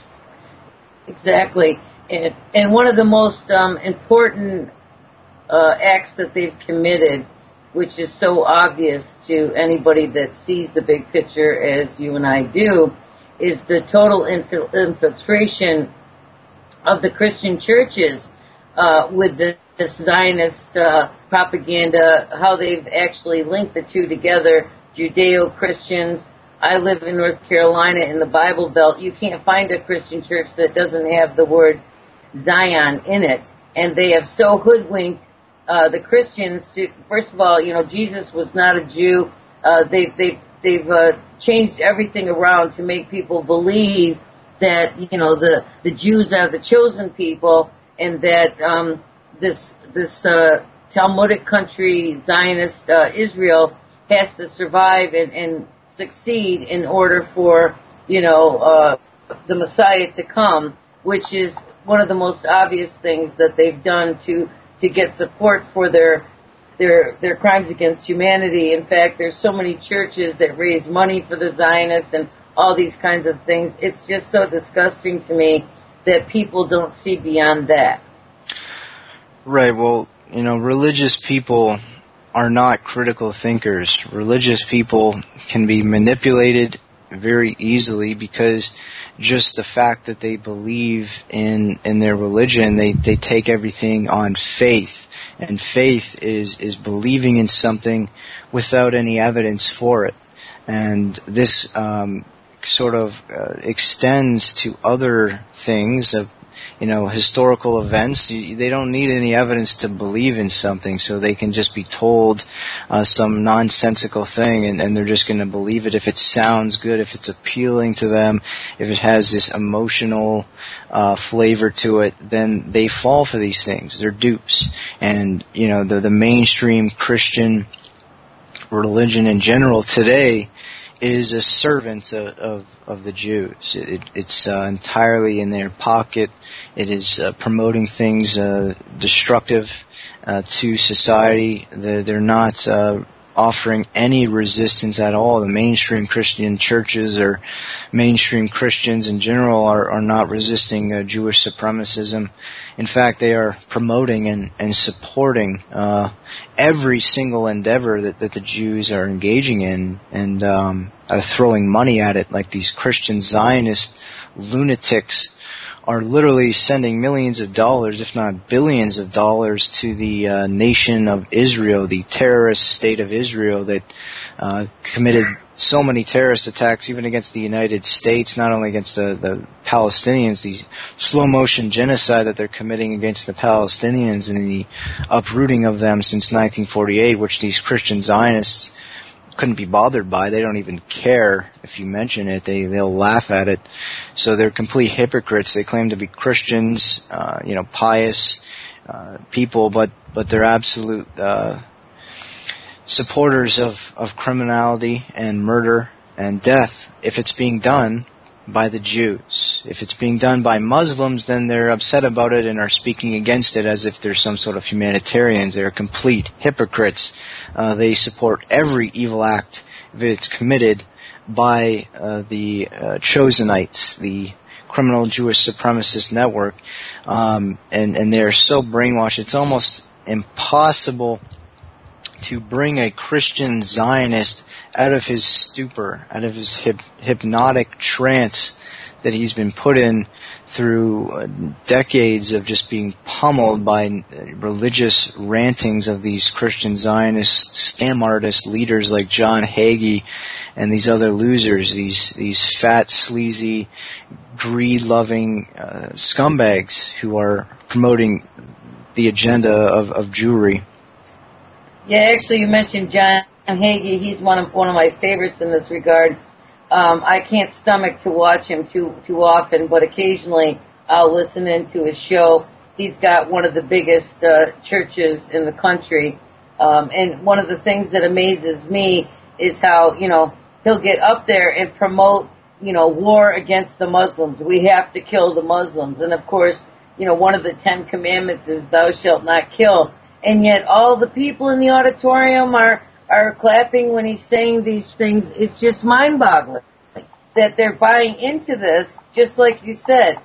Exactly. And one of the most important acts that they've committed, which is so obvious to anybody that sees the big picture as you and I do, is the total infiltration of the Christian churches with this Zionist propaganda, how they've actually linked the two together, Judeo-Christians. I live in North Carolina in the Bible Belt. You can't find a Christian church that doesn't have the word Zion in it. And they have so hoodwinked the Christians to, first of all, Jesus was not a Jew. They've changed everything around to make people believe that, the Jews are the chosen people, and that this Talmudic country, Zionist Israel, has to survive and succeed in order for, the Messiah to come, which is one of the most obvious things that they've done to get support for their crimes against humanity. In fact, there's so many churches that raise money for the Zionists and all these kinds of things. It's just so disgusting to me that people don't see beyond that. Right. Well, religious people are not critical thinkers. Religious people can be manipulated very easily because just the fact that they believe in their religion, they take everything on faith. And faith is believing in something without any evidence for it. And this sort of extends to other things. historical events. They don't need any evidence to believe in something, so they can just be told some nonsensical thing, and they're just going to believe it if it sounds good, if it's appealing to them, if it has this emotional flavor to it. Then they fall for these things. They're dupes. And the mainstream Christian religion in general today is a servant of the Jews. It's entirely in their pocket. It is promoting things destructive to society. They're not offering any resistance at all. The mainstream Christian churches or mainstream Christians in general are not resisting Jewish supremacism. In fact, they are promoting and supporting every single endeavor that the Jews are engaging in, and are throwing money at it, like these Christian Zionist lunatics are literally sending millions of dollars, if not billions of dollars, to the nation of Israel, the terrorist state of Israel that committed so many terrorist attacks even against the United States, not only against the Palestinians, the slow-motion genocide that they're committing against the Palestinians and the uprooting of them since 1948, which these Christian Zionists couldn't be bothered by. They don't even care if you mention it. They'll laugh at it. So they're complete hypocrites. They claim to be Christians, pious people, but they're absolute supporters of criminality and murder and death if it's being done by the Jews. If it's being done by Muslims, then they're upset about it and are speaking against it as if they're some sort of humanitarians. They're complete hypocrites. They support every evil act if it's committed by the Chosenites, the criminal Jewish supremacist network, and they're so brainwashed. It's almost impossible to bring a Christian Zionist out of his stupor, out of his hypnotic trance that he's been put in through decades of just being pummeled by religious rantings of these Christian Zionist scam artist leaders like John Hagee and these other losers, these fat, sleazy, greed-loving scumbags who are promoting the agenda of Jewry. Yeah, actually, you mentioned John Hagee. He's one of my favorites in this regard. I can't stomach to watch him too often, but occasionally I'll listen into his show. He's got one of the biggest churches in the country, and one of the things that amazes me is how he'll get up there and promote war against the Muslims. We have to kill the Muslims, and of course one of the 10 Commandments is thou shalt not kill. And yet all the people in the auditorium are clapping when he's saying these things. It's just mind-boggling that they're buying into this, just like you said.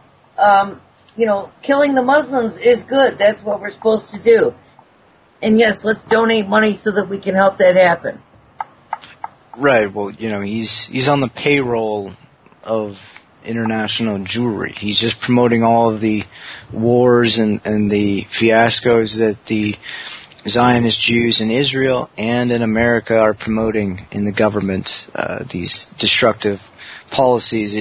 Killing the Muslims is good. That's what we're supposed to do. And yes, let's donate money so that we can help that happen. Right. Well, he's on the payroll of international Jewry. He's just promoting all of the wars and the fiascos that the Zionist Jews in Israel and in America are promoting in the government, these destructive policies.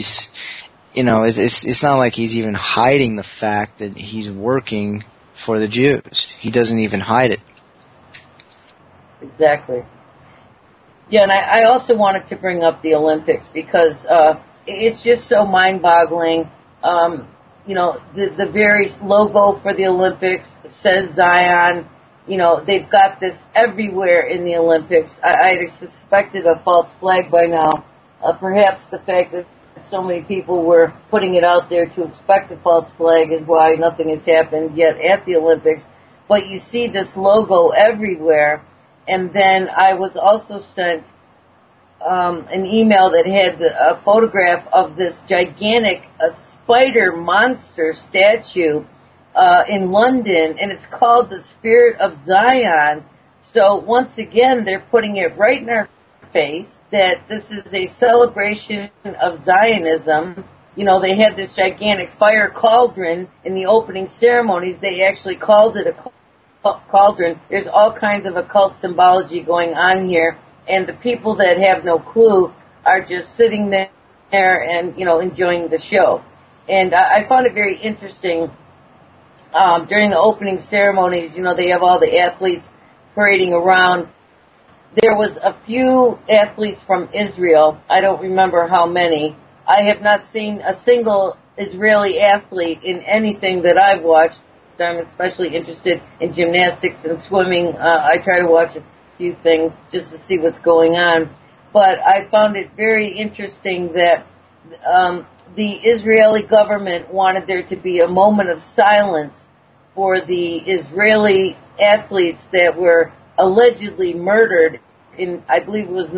It's not like he's even hiding the fact that he's working for the Jews. He doesn't even hide it. Exactly. Yeah, and I also wanted to bring up the Olympics because it's just so mind-boggling. The very logo for the Olympics says Zion. They've got this everywhere in the Olympics. I suspected a false flag by now. Perhaps the fact that so many people were putting it out there to expect a false flag is why nothing has happened yet at the Olympics. But you see this logo everywhere. And then I was also sent an email that had a photograph of this gigantic spider monster statue in London, and it's called the Spirit of Zion. So once again, they're putting it right in our face that this is a celebration of Zionism. They had this gigantic fire cauldron in the opening ceremonies. They actually called it a cauldron. There's all kinds of occult symbology going on here, and the people that have no clue are just sitting there and enjoying the show. And I found it very interesting. During the opening ceremonies, they have all the athletes parading around. There was a few athletes from Israel. I don't remember how many. I have not seen a single Israeli athlete in anything that I've watched. I'm especially interested in gymnastics and swimming. I try to watch a few things just to see what's going on. But I found it very interesting that the Israeli government wanted there to be a moment of silence for the Israeli athletes that were allegedly murdered in, I believe it was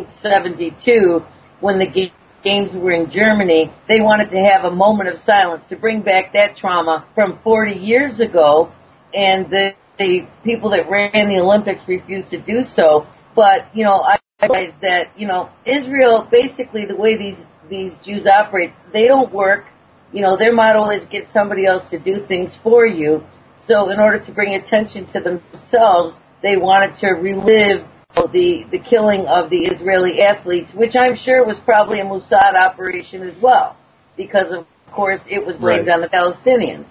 1972, when the games were in Germany. They wanted to have a moment of silence to bring back that trauma from 40 years ago, and the people that ran the Olympics refused to do so. But, I realized that, Israel, basically the way these Jews operate, they don't work. Their motto is get somebody else to do things for you. So in order to bring attention to themselves, they wanted to relive the killing of the Israeli athletes, which I'm sure was probably a Mossad operation as well, because of course it was blamed on the Palestinians.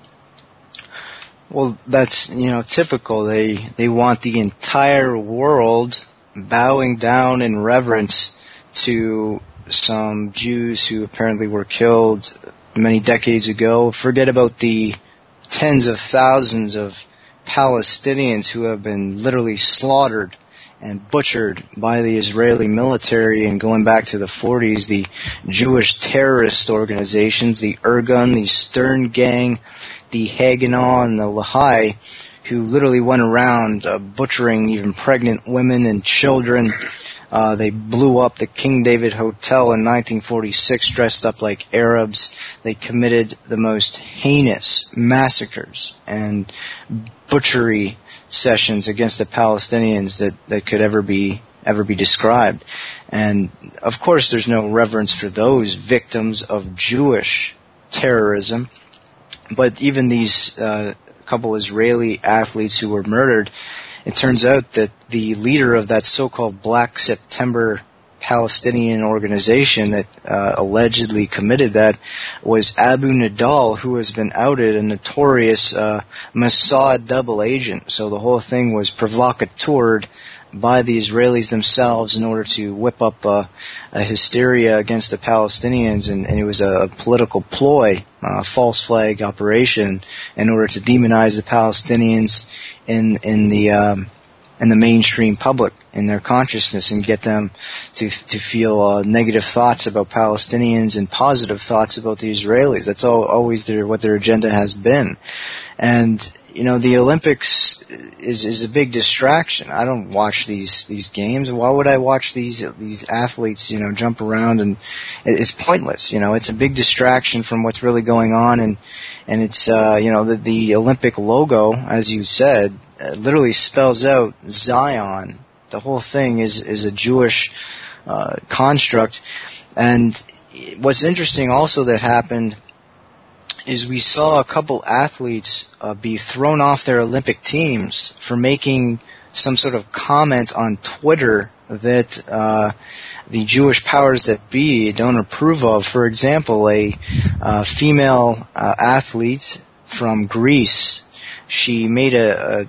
Well, that's, typical. They want the entire world bowing down in reverence to some Jews who apparently were killed many decades ago. Forget about the tens of thousands of Palestinians who have been literally slaughtered and butchered by the Israeli military, and going back to the 40s, the Jewish terrorist organizations, the Irgun, the Stern Gang, the Haganah, and the Lahai, who literally went around butchering even pregnant women and children. They blew up the King David Hotel in 1946 dressed up like Arabs. They committed the most heinous massacres and butchery sessions against the Palestinians that could ever be described. And of course there's no reverence for those victims of Jewish terrorism. But even these couple Israeli athletes who were murdered, it turns out that the leader of that so-called Black September Palestinian organization that allegedly committed that was Abu Nidal, who has been outed a notorious Mossad double agent. So the whole thing was provocateured by the Israelis themselves in order to whip up a hysteria against the Palestinians, and it was a political ploy, a false flag operation in order to demonize the Palestinians in the mainstream public, in their consciousness, and get them to feel negative thoughts about Palestinians and positive thoughts about the Israelis. That's always what their agenda has been. And the Olympics is a big distraction. I don't watch these games. Why would I watch these athletes, jump around? And it's pointless. It's a big distraction from what's really going on. And it's, the Olympic logo, as you said, literally spells out Zion. The whole thing is a Jewish construct. And what's interesting also that happened is we saw a couple athletes be thrown off their Olympic teams for making some sort of comment on Twitter that the Jewish powers that be don't approve of. For example, a female athlete from Greece, she made a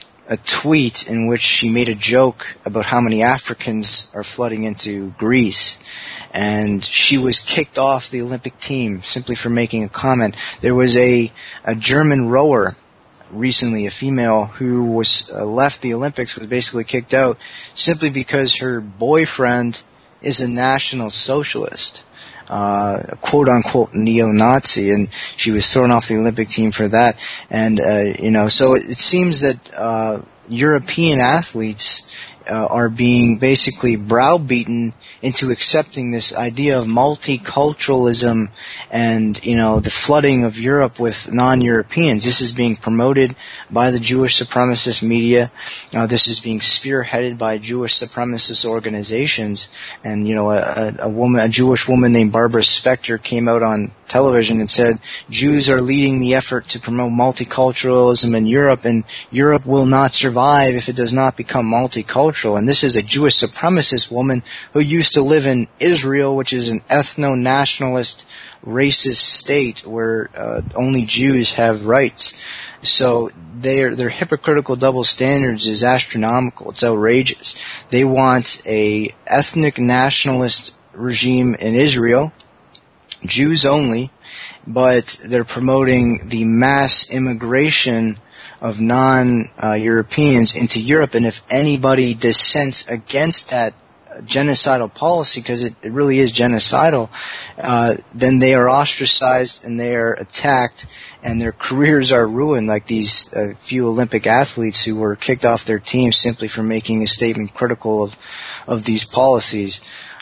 tweet in which she made a joke about how many Africans are flooding into Greece. And she was kicked off the Olympic team simply for making a comment. There was a German rower recently, a female, who was left the Olympics, was basically kicked out simply because her boyfriend is a National Socialist, a quote-unquote neo-Nazi, and she was thrown off the Olympic team for that. And, so it seems that European athletes are being basically browbeaten into accepting this idea of multiculturalism and, the flooding of Europe with non-Europeans. This is being promoted by the Jewish supremacist media. This is being spearheaded by Jewish supremacist organizations. And, a Jewish woman named Barbara Specter came out on television and said, Jews are leading the effort to promote multiculturalism in Europe, and Europe will not survive if it does not become multicultural. countercultural. And this is a Jewish supremacist woman who used to live in Israel, which is an ethno-nationalist, racist state where only Jews have rights. So their hypocritical double standards is astronomical. It's outrageous. They want a ethnic nationalist regime in Israel, Jews only, but they're promoting the mass immigration of non-Europeans into Europe. And if anybody dissents against that genocidal policy, because it really is genocidal, then they are ostracized and they are attacked and their careers are ruined, like these few Olympic athletes who were kicked off their team simply for making a statement critical of these policies.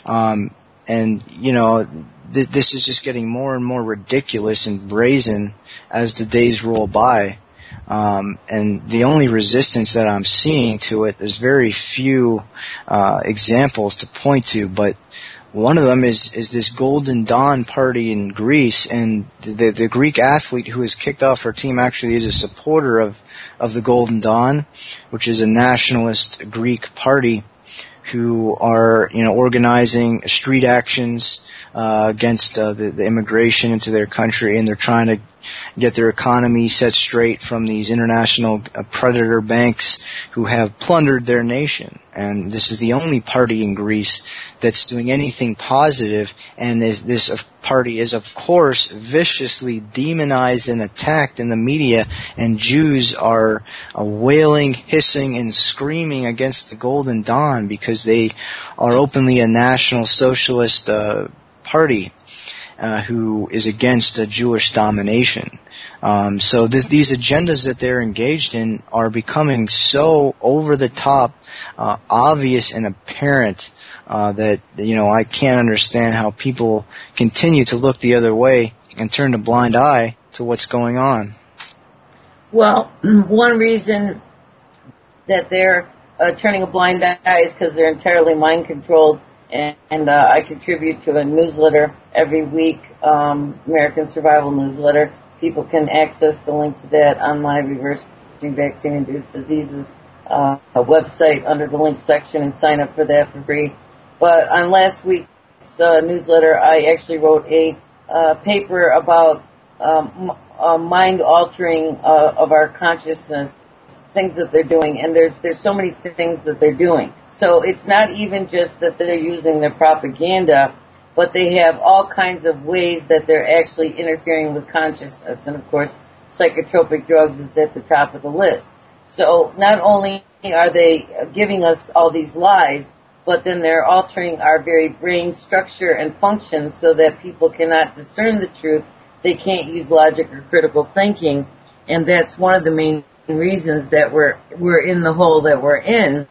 And, you know, this is just getting more and more ridiculous and brazen as the days roll by. And the only resistance that I'm seeing to it, there's very few examples to point to, but one of them is this Golden Dawn party in Greece, and the Greek athlete who was kicked off her team actually is a supporter of the Golden Dawn, which is a nationalist Greek party who are, you know, organizing street actions against the immigration into their country, and they're trying to get their economy set straight from these international predator banks who have plundered their nation. And this is the only party in Greece that's doing anything positive, and this party is, of course, viciously demonized and attacked in the media, and Jews are wailing, hissing, and screaming against the Golden Dawn because they are openly a National Socialist party who is against Jewish domination. So these agendas that they're engaged in are becoming so over the top, obvious and apparent that, you know, I can't understand how people continue to look the other way and turn a blind eye to what's going on. Well, one reason that they're turning a blind eye is because they're entirely mind-controlled. And I contribute to a newsletter every week, American Survival Newsletter. People can access the link to that on my Reversing Vaccine-Induced Diseases website under the link section and sign up for that for free. But on last week's newsletter, I actually wrote a paper about mind-altering of our consciousness, things that they're doing, and there's so many things that they're doing. So it's not even just that they're using their propaganda, but they have all kinds of ways that they're actually interfering with consciousness. And of course, psychotropic drugs is at the top of the list. So not only are they giving us all these lies, but then they're altering our very brain structure and function so that people cannot discern the truth. They can't use logic or critical thinking, and that's one of the main reasons that we're in the hole that we're in.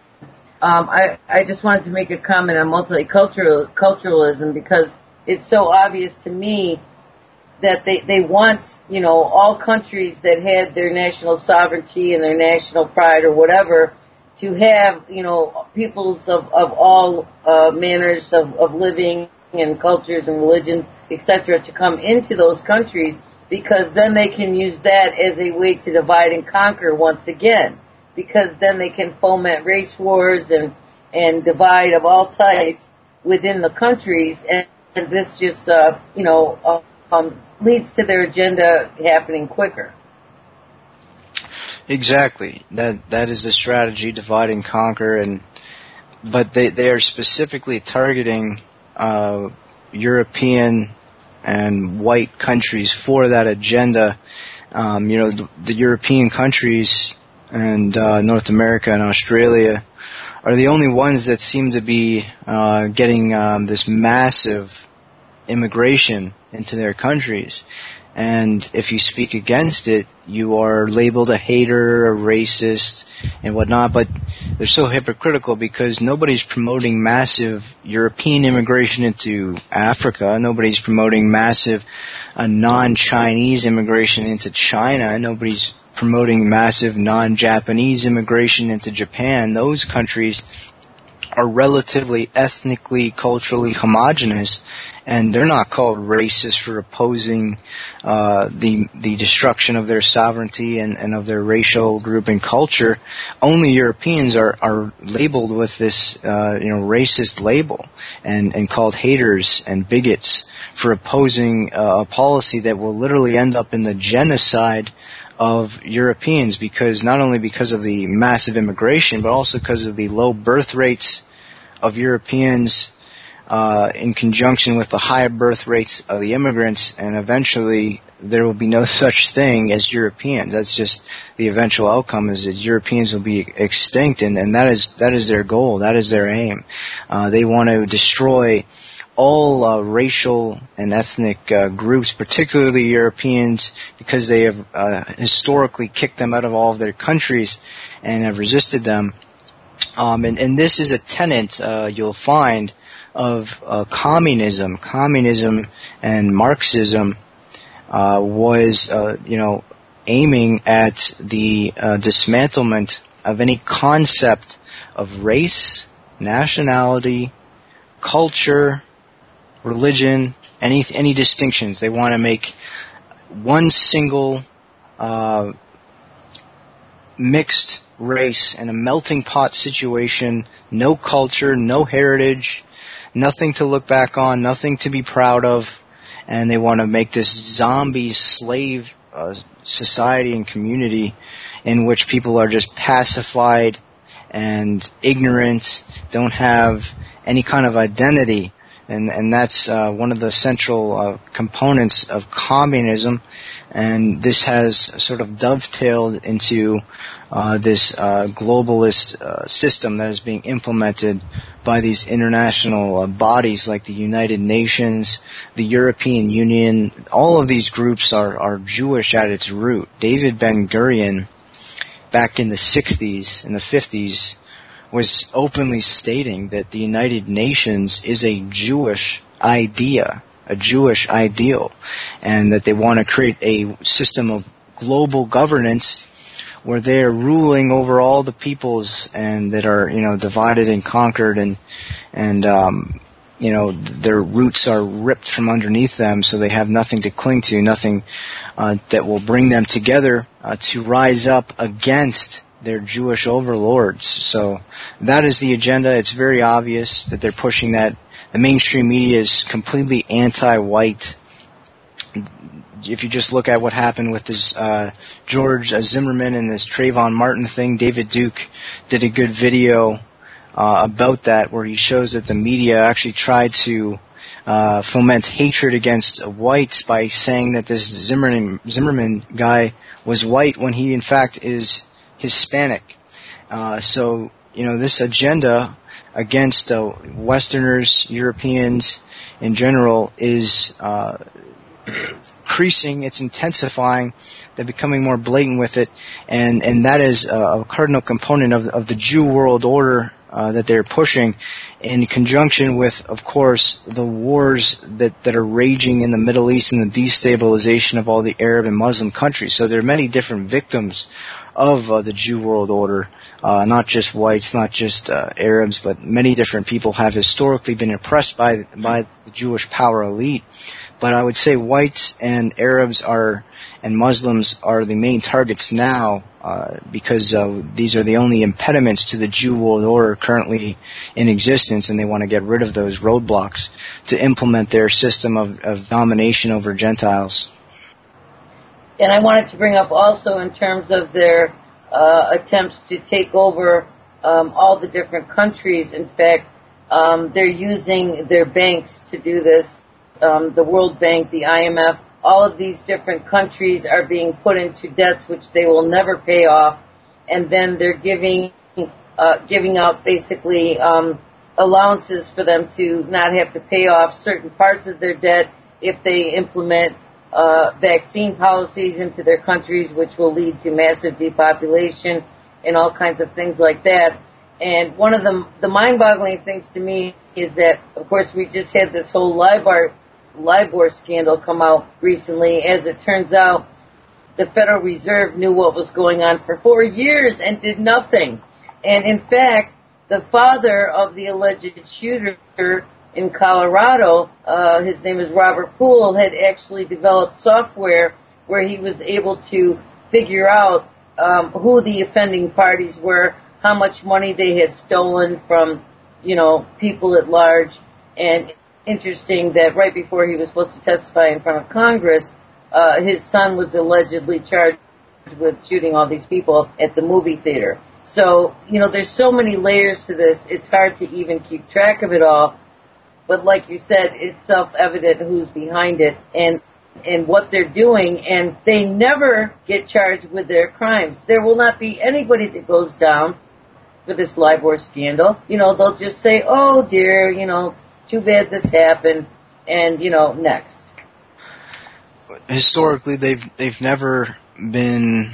I just wanted to make a comment on multiculturalism because it's so obvious to me that they want, you know, all countries that had their national sovereignty and their national pride or whatever to have, you know, peoples of all manners of living and cultures and religions, etc., to come into those countries, because then they can use that as a way to divide and conquer once again. Because then they can foment race wars and divide of all types within the countries, and this just leads to their agenda happening quicker. Exactly. That is the strategy, divide and conquer, but they are specifically targeting European and white countries for that agenda. The European countries and North America and Australia are the only ones that seem to be getting this massive immigration into their countries. And if you speak against it, you are labeled a hater, a racist, and whatnot. But they're so hypocritical because nobody's promoting massive European immigration into Africa. Nobody's promoting massive non-Chinese immigration into China. Nobody's promoting massive non-Japanese immigration into Japan. Those countries are relatively ethnically, culturally homogenous, and they're not called racist for opposing the destruction of their sovereignty and of their racial group and culture. Only Europeans are labeled with this racist label and called haters and bigots for opposing a policy that will literally end up in the genocide of Europeans, because not only because of the massive immigration, but also because of the low birth rates of Europeans in conjunction with the high birth rates of the immigrants, and eventually there will be no such thing as Europeans. That's just the eventual outcome, is that Europeans will be extinct, and that is their goal, that is their aim. They want to destroy all racial and ethnic groups, particularly Europeans, because they have historically kicked them out of all of their countries and have resisted them. And this is a tenet you'll find of communism. Communism and Marxism was, aiming at the dismantlement of any concept of race, nationality, culture, religion, any distinctions. They want to make one single mixed race and a melting pot situation, no culture, no heritage, nothing to look back on, nothing to be proud of, and they want to make this zombie slave society and community in which people are just pacified and ignorant, don't have any kind of identity. And that's one of the central components of communism, and this has sort of dovetailed into this globalist system that is being implemented by these international bodies like the United Nations, the European Union. All of these groups are Jewish at its root. David Ben-Gurion, back in the 60s and the 50s, was openly stating that the United Nations is a Jewish idea, a Jewish ideal, and that they want to create a system of global governance where they are ruling over all the peoples and that are, divided and conquered, and their roots are ripped from underneath them, so they have nothing to cling to, nothing that will bring them together to rise up against their Jewish overlords. So that is the agenda. It's very obvious that they're pushing that. The mainstream media is completely anti-white. If you just look at what happened with this George Zimmerman and this Trayvon Martin thing, David Duke did a good video about that, where he shows that the media actually tried to foment hatred against whites by saying that this Zimmerman guy was white when he in fact is Hispanic. So this agenda against Westerners, Europeans in general, is increasing, it's intensifying, they're becoming more blatant with it, and that is a cardinal component of the Jew world order that they're pushing, in conjunction with, of course, the wars that are raging in the Middle East and the destabilization of all the Arab and Muslim countries. So there are many different victims of the Jew world order, not just whites, not just Arabs, but many different people have historically been oppressed by the Jewish power elite. But I would say whites and Arabs and Muslims are the main targets now, because these are the only impediments to the Jew world order currently in existence, and they want to get rid of those roadblocks to implement their system of domination over Gentiles. And I wanted to bring up also in terms of their attempts to take over all the different countries. In fact, they're using their banks to do this. The World Bank, the IMF, all of these different countries are being put into debts which they will never pay off, and then they're giving out basically allowances for them to not have to pay off certain parts of their debt if they implement vaccine policies into their countries, which will lead to massive depopulation and all kinds of things like that. And one of the mind-boggling things to me is that, of course, we just had this whole LIBOR scandal come out recently. As it turns out, the Federal Reserve knew what was going on for 4 years and did nothing. And in fact, the father of the alleged shooter in Colorado, his name is Robert Poole, had actually developed software where he was able to figure out who the offending parties were, how much money they had stolen from, people at large. And interesting that right before he was supposed to testify in front of Congress, his son was allegedly charged with shooting all these people at the movie theater. So, there's so many layers to this, it's hard to even keep track of it all. But like you said, it's self-evident who's behind it and what they're doing, and they never get charged with their crimes. There will not be anybody that goes down for this LIBOR scandal. They'll just say, oh dear, too bad this happened, and, next. Historically, they've never been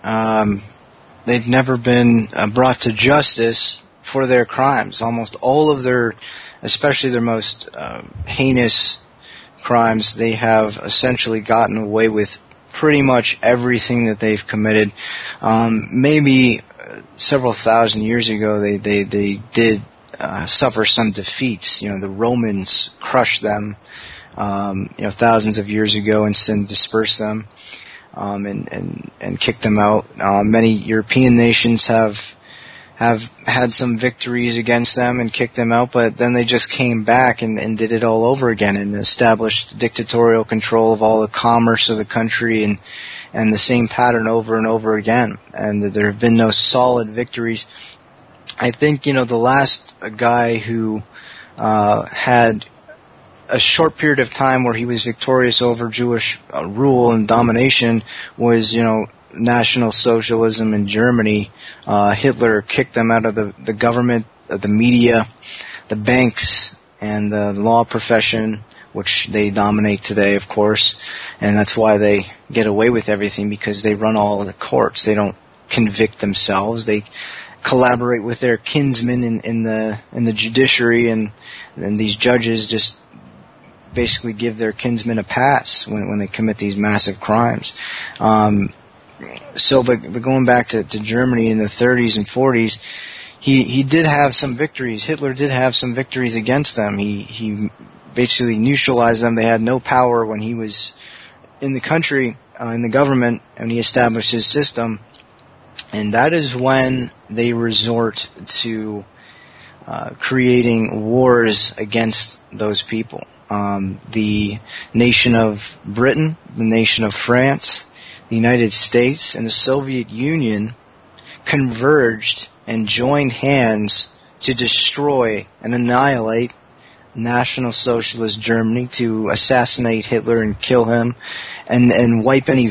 brought to justice for their crimes. Almost all of their, especially their most heinous crimes, they have essentially gotten away with pretty much everything that they've committed. Maybe several thousand years ago, they did suffer some defeats. The Romans crushed them, thousands of years ago and dispersed them, and kicked them out. Many European nations have had some victories against them and kicked them out, but then they just came back and did it all over again and established dictatorial control of all the commerce of the country and the same pattern over and over again. And there have been no solid victories. I think, the last guy who had a short period of time where he was victorious over Jewish rule and domination was, National Socialism in Germany. Hitler kicked them out of the government, the media, the banks, and the law profession, which they dominate today, of course. And that's why they get away with everything, because they run all of the courts. They don't convict themselves. They collaborate with their kinsmen in the judiciary, and these judges just basically give their kinsmen a pass when they commit these massive crimes. But going back to Germany in the 30s and 40s, he did have some victories. Hitler did have some victories against them. He basically neutralized them. They had no power when he was in the country, in the government, and he established his system. And that is when they resort to creating wars against those people. The nation of Britain, the nation of France, the United States, and the Soviet Union converged and joined hands to destroy and annihilate National Socialist Germany, to assassinate Hitler and kill him, and wipe any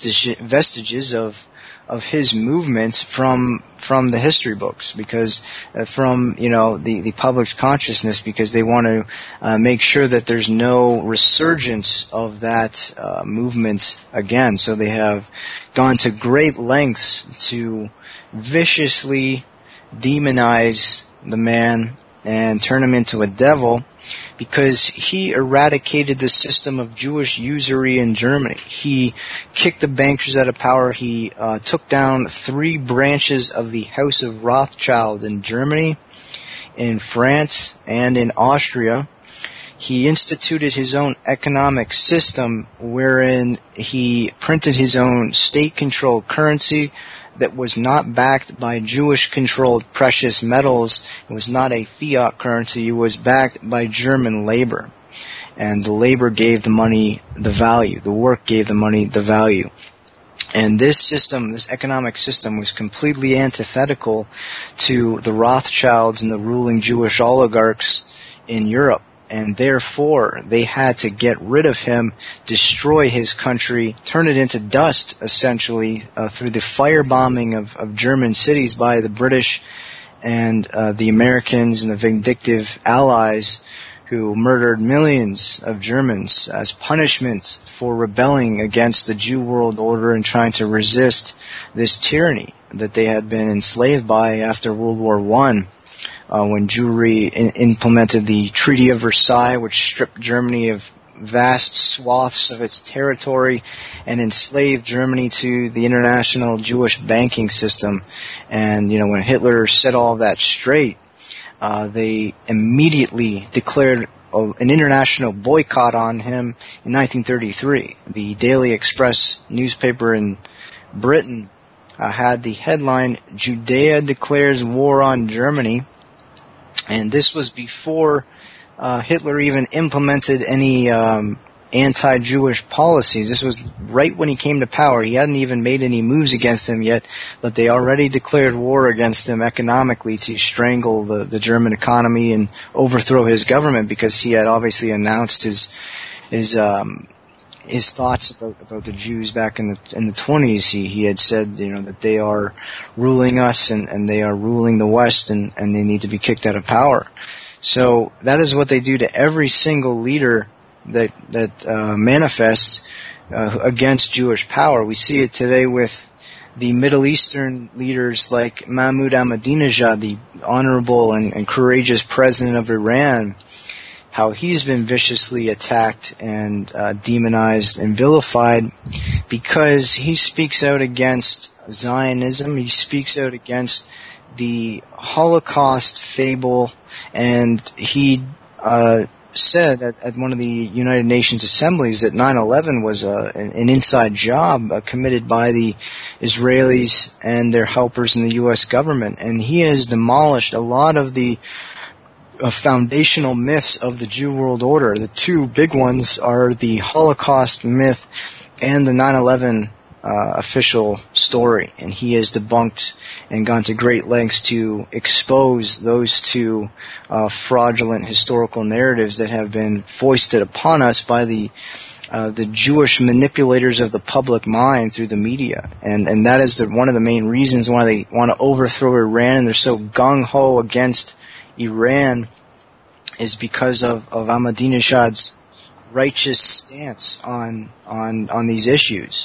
vestiges of his movement from the history books, because from the public's consciousness, because they want to make sure that there's no resurgence of that movement again. So they have gone to great lengths to viciously demonize the man and turn him into a devil, because he eradicated the system of Jewish usury in Germany. He kicked the bankers out of power. He took down 3 branches of the House of Rothschild in Germany, in France, and in Austria. He instituted his own economic system wherein he printed his own state-controlled currency that was not backed by Jewish-controlled precious metals. It was not a fiat currency. It was backed by German labor. And the labor gave the money the value. The work gave the money the value. And this system, this economic system, was completely antithetical to the Rothschilds and the ruling Jewish oligarchs in Europe. And therefore, they had to get rid of him, destroy his country, turn it into dust, essentially, through the firebombing of German cities by the British and the Americans and the vindictive allies who murdered millions of Germans as punishment for rebelling against the Jew world order and trying to resist this tyranny that they had been enslaved by after World War I. When Jewry implemented the Treaty of Versailles, which stripped Germany of vast swaths of its territory and enslaved Germany to the international Jewish banking system. And, when Hitler set all that straight, they immediately declared an international boycott on him in 1933. The Daily Express newspaper in Britain had the headline, "Judea declares war on Germany," and this was before Hitler even implemented any anti-Jewish policies. This was right when he came to power. He hadn't even made any moves against him yet, but they already declared war against him economically to strangle the German economy and overthrow his government, because he had obviously announced his thoughts about the Jews back in the 20s. He had said, that they are ruling us and they are ruling the West and they need to be kicked out of power. So that is what they do to every single leader that manifests against Jewish power. We see it today with the Middle Eastern leaders like Mahmoud Ahmadinejad, the honorable and courageous president of Iran, how he's been viciously attacked and demonized and vilified because he speaks out against Zionism. He speaks out against the Holocaust fable, and he said at one of the United Nations assemblies that 9/11 was an inside job committed by the Israelis and their helpers in the U.S. government. And he has demolished a lot of the foundational myths of the Jew world order. The two big ones are the Holocaust myth and the 9/11 official story, and he has debunked and gone to great lengths to expose those two fraudulent historical narratives that have been foisted upon us by the Jewish manipulators of the public mind through the media. And that is one of the main reasons why they want to overthrow Iran, and they're so gung-ho against Iran, is because of Ahmadinejad's righteous stance on these issues.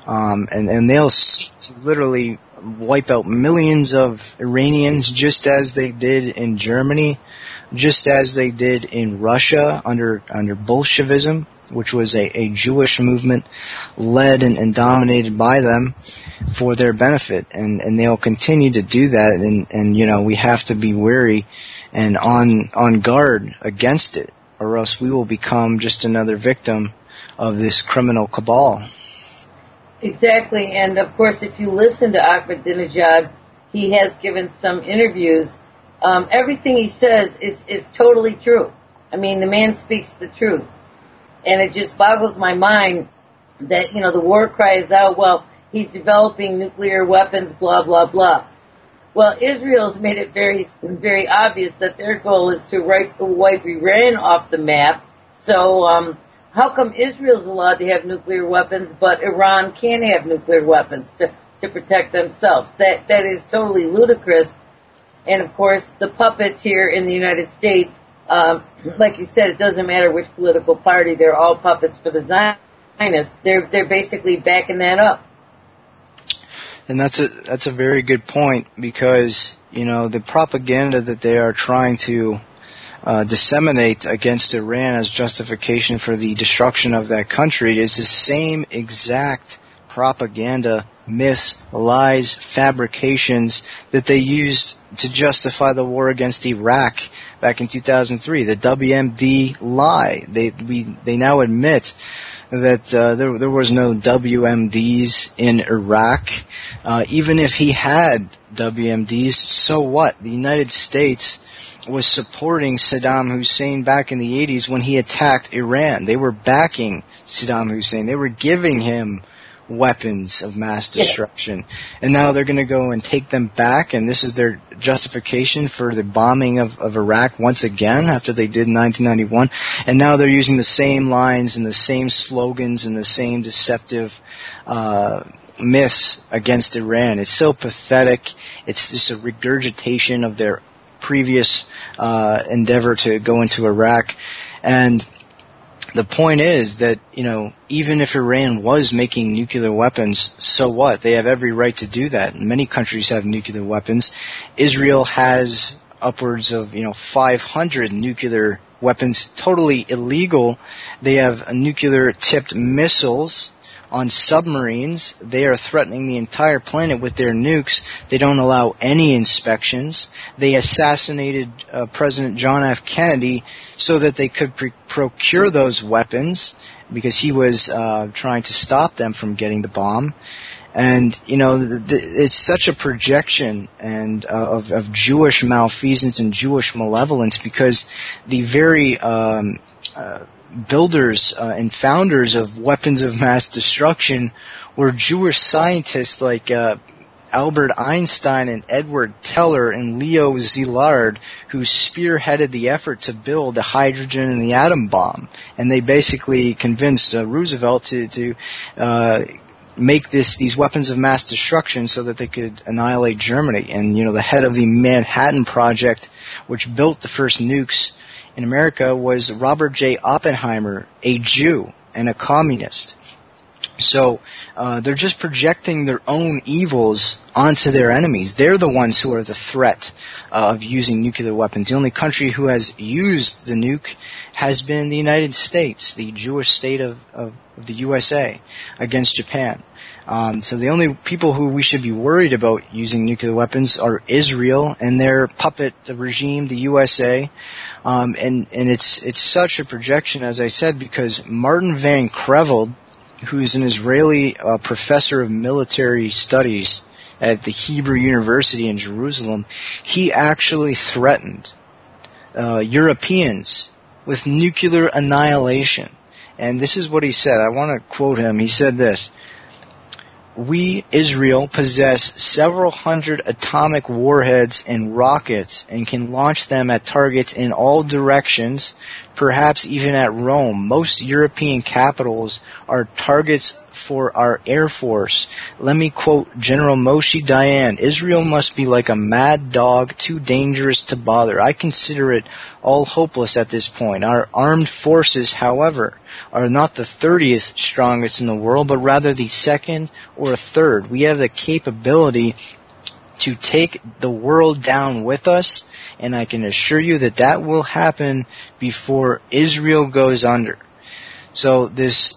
And they'll seek to literally wipe out millions of Iranians, just as they did in Germany, just as they did in Russia under Bolshevism, which was a Jewish movement led and dominated by them for their benefit. And they'll continue to do that, and we have to be wary and on guard against it, or else we will become just another victim of this criminal cabal. Exactly, and of course, if you listen to Ahmadinejad, he has given some interviews. Everything he says is totally true. I mean, the man speaks the truth. And it just boggles my mind that, the war cry is out, well, he's developing nuclear weapons, blah, blah, blah. Well, Israel's made it very, very obvious that their goal is to wipe Iran off the map. So, how come Israel's allowed to have nuclear weapons, but Iran can't have nuclear weapons to protect themselves? That is totally ludicrous. And of course, the puppets here in the United States, like you said, it doesn't matter which political party, they're all puppets for the Zionists. They're basically backing that up. And that's a very good point, because, the propaganda that they are trying to disseminate against Iran as justification for the destruction of that country is the same exact propaganda, myths, lies, fabrications that they used to justify the war against Iraq back in 2003. The WMD lie. They now admit that there was no WMDs in Iraq. Even if he had WMDs, so what? The United States was supporting Saddam Hussein back in the 80s when he attacked Iran. They were backing Saddam Hussein. They were giving him weapons of mass destruction. And now they're going to go and take them back, and this is their justification for the bombing of Iraq once again after they did in 1991. And now they're using the same lines and the same slogans and the same deceptive myths against Iran. It's so pathetic. It's just a regurgitation of their previous endeavor to go into Iraq. And the point is that, even if Iran was making nuclear weapons, so what? They have every right to do that. Many countries have nuclear weapons. Israel has upwards of, 500 nuclear weapons, totally illegal. They have nuclear-tipped missiles, on submarines. They are threatening the entire planet with their nukes. They don't allow any inspections. They assassinated President John F. Kennedy so that they could procure those weapons because he was trying to stop them from getting the bomb. And, you know, it's such a projection and of Jewish malfeasance and Jewish malevolence because the very builders and founders of weapons of mass destruction were Jewish scientists like Albert Einstein and Edward Teller and Leo Szilard, who spearheaded the effort to build the hydrogen and the atom bomb. And they basically convinced Roosevelt to make these weapons of mass destruction so that they could annihilate Germany. And, you know, the head of the Manhattan Project, which built the first nukes in America, was Robert J. Oppenheimer, a Jew and a communist. So they're just projecting their own evils onto their enemies. They're the ones who are the threat of using nuclear weapons. The only country who has used the nuke has been the United States, the Jewish state of the USA, against Japan. So the only people who we should be worried about using nuclear weapons are Israel and their puppet regime, the USA. And it's such a projection, as I said, because Martin Van Creveld, who's an Israeli professor of military studies at the Hebrew University in Jerusalem, he actually threatened Europeans with nuclear annihilation. And this is what he said. I want to quote him. He said this: "We, Israel, possess several hundred atomic warheads and rockets and can launch them at targets in all directions, perhaps even at Rome. Most European capitals are targets for our Air Force. Let me quote General Moshe Dayan: Israel must be like a mad dog, too dangerous to bother. I consider it all hopeless at this point. Our armed forces, however, are not the 30th strongest in the world, but rather the second or third. We have the capability to take the world down with us, and I can assure you that that will happen before Israel goes under." So this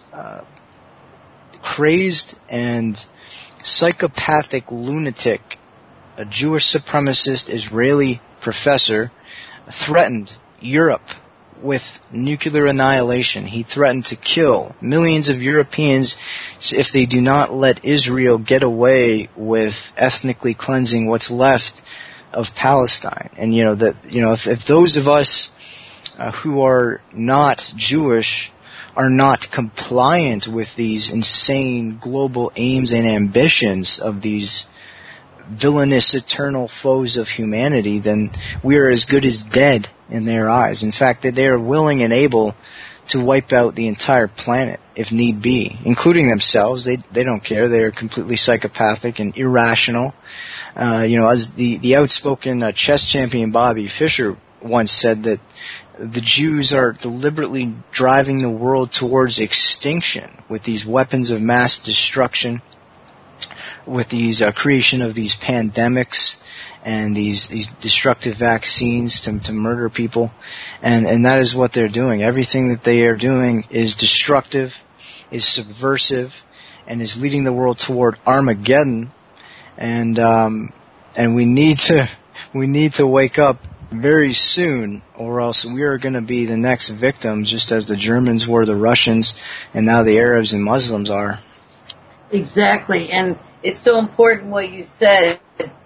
crazed and psychopathic lunatic, a Jewish supremacist Israeli professor, threatened Europe with nuclear annihilation. He threatened to kill millions of Europeans if they do not let Israel get away with ethnically cleansing what's left of Palestine. And if those of us who are not Jewish are not compliant with these insane global aims and ambitions of these villainous eternal foes of humanity, then we are as good as dead in their eyes. In fact, that they are willing and able to wipe out the entire planet if need be, including themselves. They don't care. They are completely psychopathic and irrational. As the outspoken chess champion Bobby Fischer once said, that the Jews are deliberately driving the world towards extinction with these weapons of mass destruction, with these creation of these pandemics and these destructive vaccines to murder people. And that is what they're doing. Everything that they are doing is destructive, is subversive, and is leading the world toward Armageddon. And we need to wake up very soon, or else we are going to be the next victims, just as the Germans were the Russians, and now the Arabs and Muslims are. Exactly, and it's so important what you said,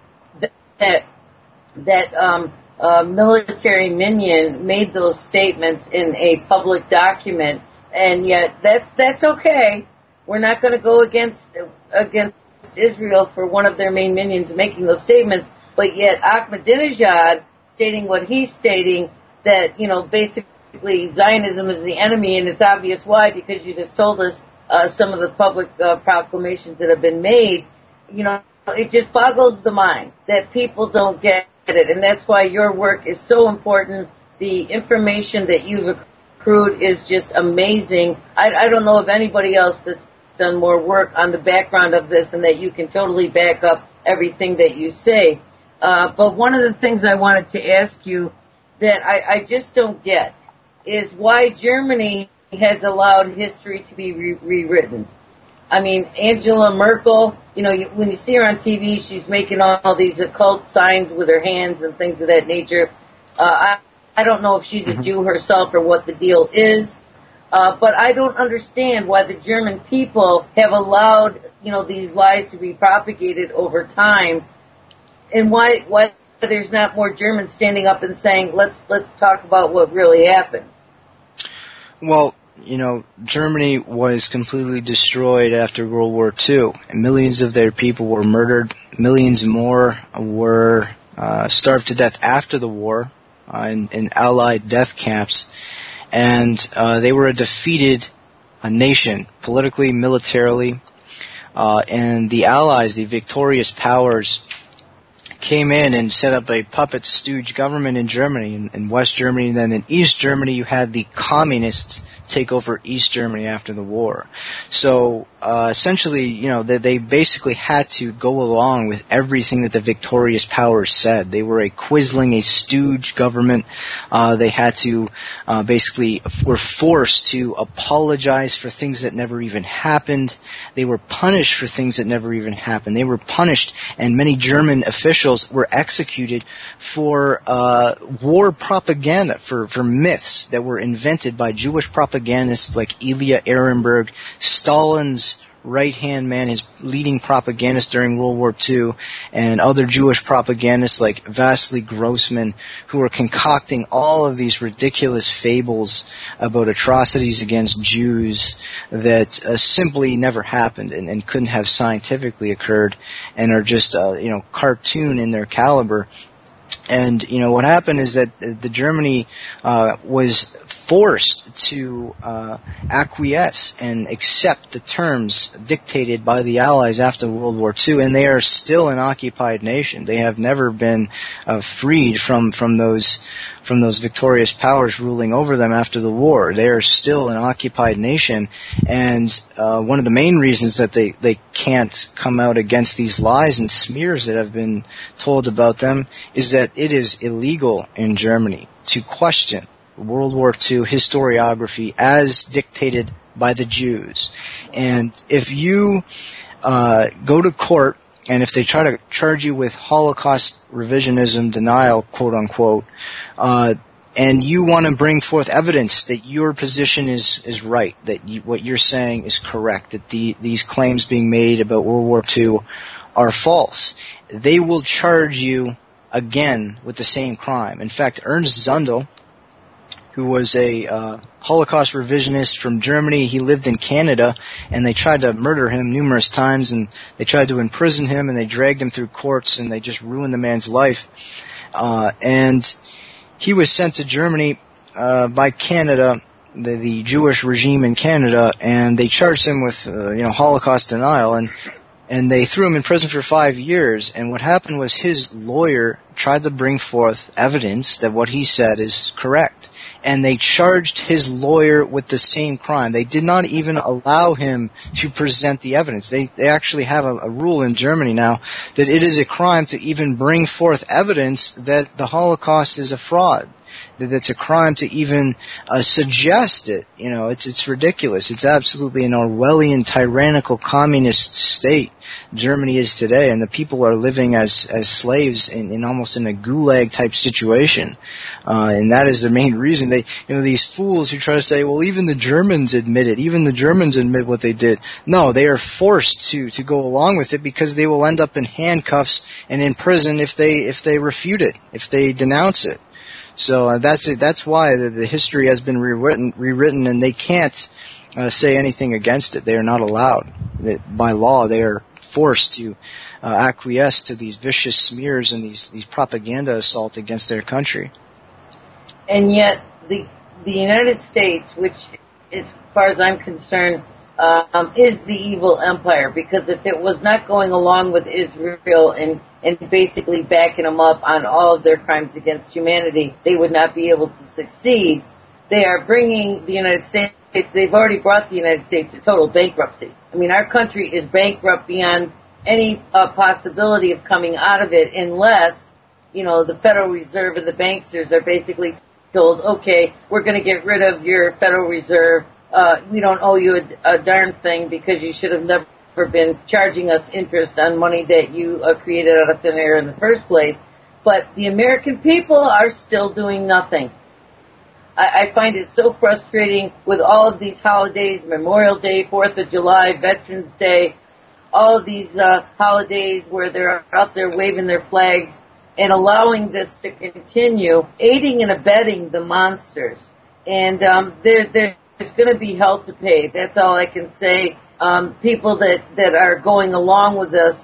that military minion made those statements in a public document, and yet that's okay. We're not going to go against Israel for one of their main minions making those statements, but yet Ahmadinejad stating what he's stating, that, basically Zionism is the enemy, and it's obvious why, because you just told us some of the public proclamations that have been made. It just boggles the mind that people don't get it, and that's why your work is so important. The information that you've accrued is just amazing. I don't know of anybody else that's done more work on the background of this, and that you can totally back up everything that you say. But one of the things I wanted to ask you that I just don't get is why Germany has allowed history to be rewritten. I mean, Angela Merkel, when you see her on TV, she's making all these occult signs with her hands and things of that nature. I don't know if she's a Jew herself or what the deal is, but I don't understand why the German people have allowed, these lies to be propagated over time, and why there's not more Germans standing up and saying, let's talk about what really happened. Well, Germany was completely destroyed after World War II. And millions of their people were murdered. Millions more were starved to death after the war in Allied death camps. And they were a defeated nation, politically, militarily. And the Allies, the victorious powers, came in and set up a puppet stooge government in Germany, in West Germany, and then in East Germany you had the communists take over East Germany after the war. So essentially, they basically had to go along with everything that the victorious powers said. They were a Quisling, a stooge government. They had to were forced to apologize for things that never even happened. They were punished for things that never even happened. They were punished, and many German officials were executed for war propaganda, for myths that were invented by Jewish propagandists like Ilya Ehrenberg, Stalin's right-hand man, his leading propagandist during World War II, and other Jewish propagandists like Vasily Grossman, who were concocting all of these ridiculous fables about atrocities against Jews that simply never happened and couldn't have scientifically occurred, and are just cartoon in their caliber. And what happened is that the Germany was forced to acquiesce and accept the terms dictated by the Allies after World War II, and they are still an occupied nation. They have never been freed from those victorious powers ruling over them after the war. They are still an occupied nation, and one of the main reasons that they can't come out against these lies and smears that have been told about them is that it is illegal in Germany to question World War II historiography as dictated by the Jews. And if you go to court, and if they try to charge you with Holocaust revisionism denial, quote unquote, and you want to bring forth evidence that your position is right, that what you're saying is correct, that these claims being made about World War II are false, they will charge you again with the same crime. In fact, Ernst Zundel, who was a Holocaust revisionist from Germany, he lived in Canada, and they tried to murder him numerous times, and they tried to imprison him, and they dragged him through courts, and they just ruined the man's life. And he was sent to Germany by Canada, the Jewish regime in Canada, and they charged him with Holocaust denial, and they threw him in prison for 5 years. And what happened was his lawyer tried to bring forth evidence that what he said is correct, and they charged his lawyer with the same crime. They did not even allow him to present the evidence. They actually have a rule in Germany now that it is a crime to even bring forth evidence that the Holocaust is a fraud. That it's a crime to even suggest it. It's ridiculous. It's absolutely an Orwellian, tyrannical, communist state Germany is today, and the people are living as slaves in almost in a gulag type situation, and that is the main reason. These fools who try to say, well, even the Germans admit it. Even the Germans admit what they did. No, they are forced to go along with it because they will end up in handcuffs and in prison if they refute it, if they denounce it. So that's why the history has been rewritten, and they can't say anything against it. They are not allowed. By law, they are forced to acquiesce to these vicious smears and these propaganda assaults against their country. And yet, the United States, which, as far as I'm concerned, is the evil empire, because if it was not going along with Israel and basically backing them up on all of their crimes against humanity, they would not be able to succeed. They are bringing the United States, they've already brought the United States to total bankruptcy. I mean, our country is bankrupt beyond any possibility of coming out of it unless, the Federal Reserve and the banksters are basically told, okay, we're going to get rid of your Federal Reserve, we don't owe you a darn thing because you should have never been charging us interest on money that you created out of thin air in the first place. But the American people are still doing nothing. I find it so frustrating with all of these holidays, Memorial Day, 4th of July, Veterans Day, all of these holidays where they're out there waving their flags and allowing this to continue, aiding and abetting the monsters. And there's going to be hell to pay. That's all I can say. People that are going along with this,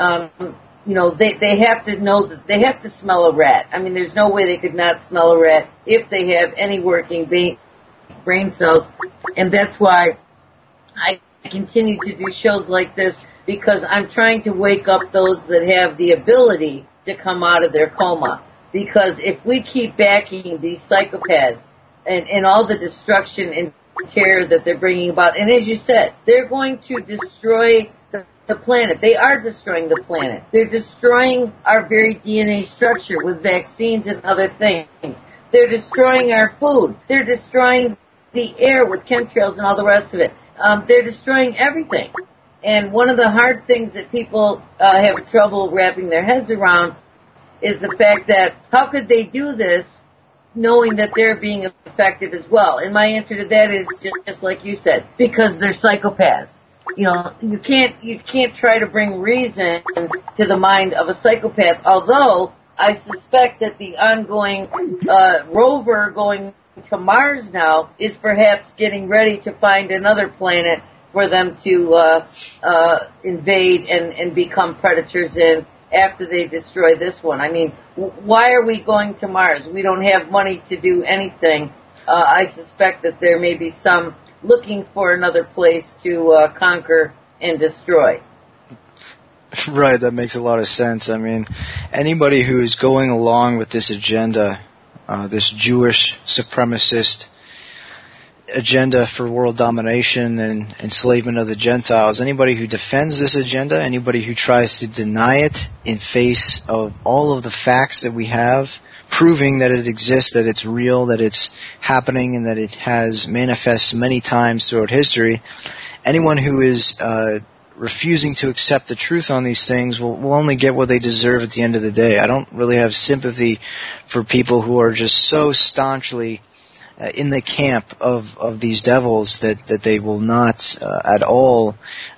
they have to know that they have to smell a rat. I mean, there's no way they could not smell a rat if they have any working brain cells. And that's why I continue to do shows like this, because I'm trying to wake up those that have the ability to come out of their coma. Because if we keep backing these psychopaths and all the destruction and terror that they're bringing about, and as you said, they're going to destroy the planet. They are destroying the planet. They're destroying our very DNA structure with vaccines and other things. They're destroying our food. They're destroying the air with chemtrails and all the rest of it. They're destroying everything. And one of the hard things that people have trouble wrapping their heads around is the fact that how could they do this knowing that they're being affected as well? And my answer to that is just like you said, because they're psychopaths. You know, you can't try to bring reason to the mind of a psychopath, although I suspect that the ongoing rover going to Mars now is perhaps getting ready to find another planet for them to invade and become predators in after they destroy this one. I mean, why are we going to Mars? We don't have money to do anything. I suspect that there may be some looking for another place to conquer and destroy. Right, that makes a lot of sense. I mean, anybody who is going along with this agenda, this Jewish supremacist agenda for world domination and enslavement of the Gentiles, anybody who defends this agenda, anybody who tries to deny it in face of all of the facts that we have, proving that it exists, that it's real, that it's happening, and that it has manifested many times throughout history, anyone who is refusing to accept the truth on these things will only get what they deserve at the end of the day. I don't really have sympathy for people who are just so staunchly in the camp of these devils that they will not at all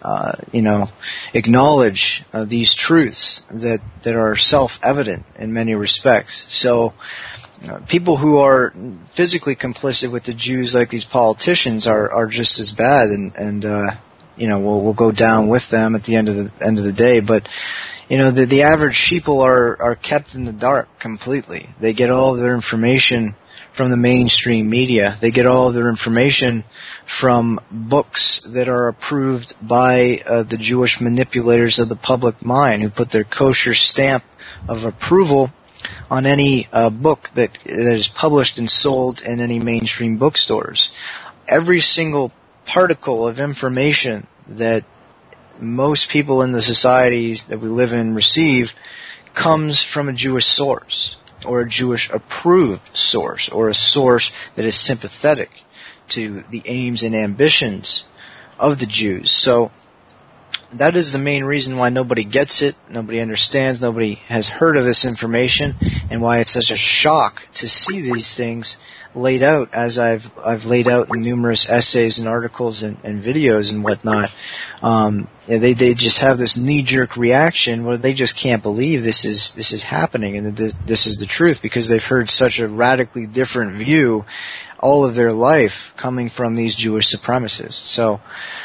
acknowledge these truths that are self-evident in many respects. So people who are physically complicit with the Jews, like these politicians, are just as bad, and we'll go down with them at the end of the day. But the average sheeple are kept in the dark completely. They get all of their information from the mainstream media. They get all of their information from books that are approved by the Jewish manipulators of the public mind, who put their kosher stamp of approval on any book that is published and sold in any mainstream bookstores. Every single particle of information that most people in the societies that we live in receive comes from a Jewish source, or a Jewish approved source, or a source that is sympathetic to the aims and ambitions of the Jews. So that is the main reason why nobody gets it, nobody understands, nobody has heard of this information, and why it's such a shock to see these things laid out as I've laid out in numerous essays and articles and videos and whatnot. They just have this knee-jerk reaction where they just can't believe this is happening and that this is the truth, because they've heard such a radically different view all of their life coming from these Jewish supremacists. So,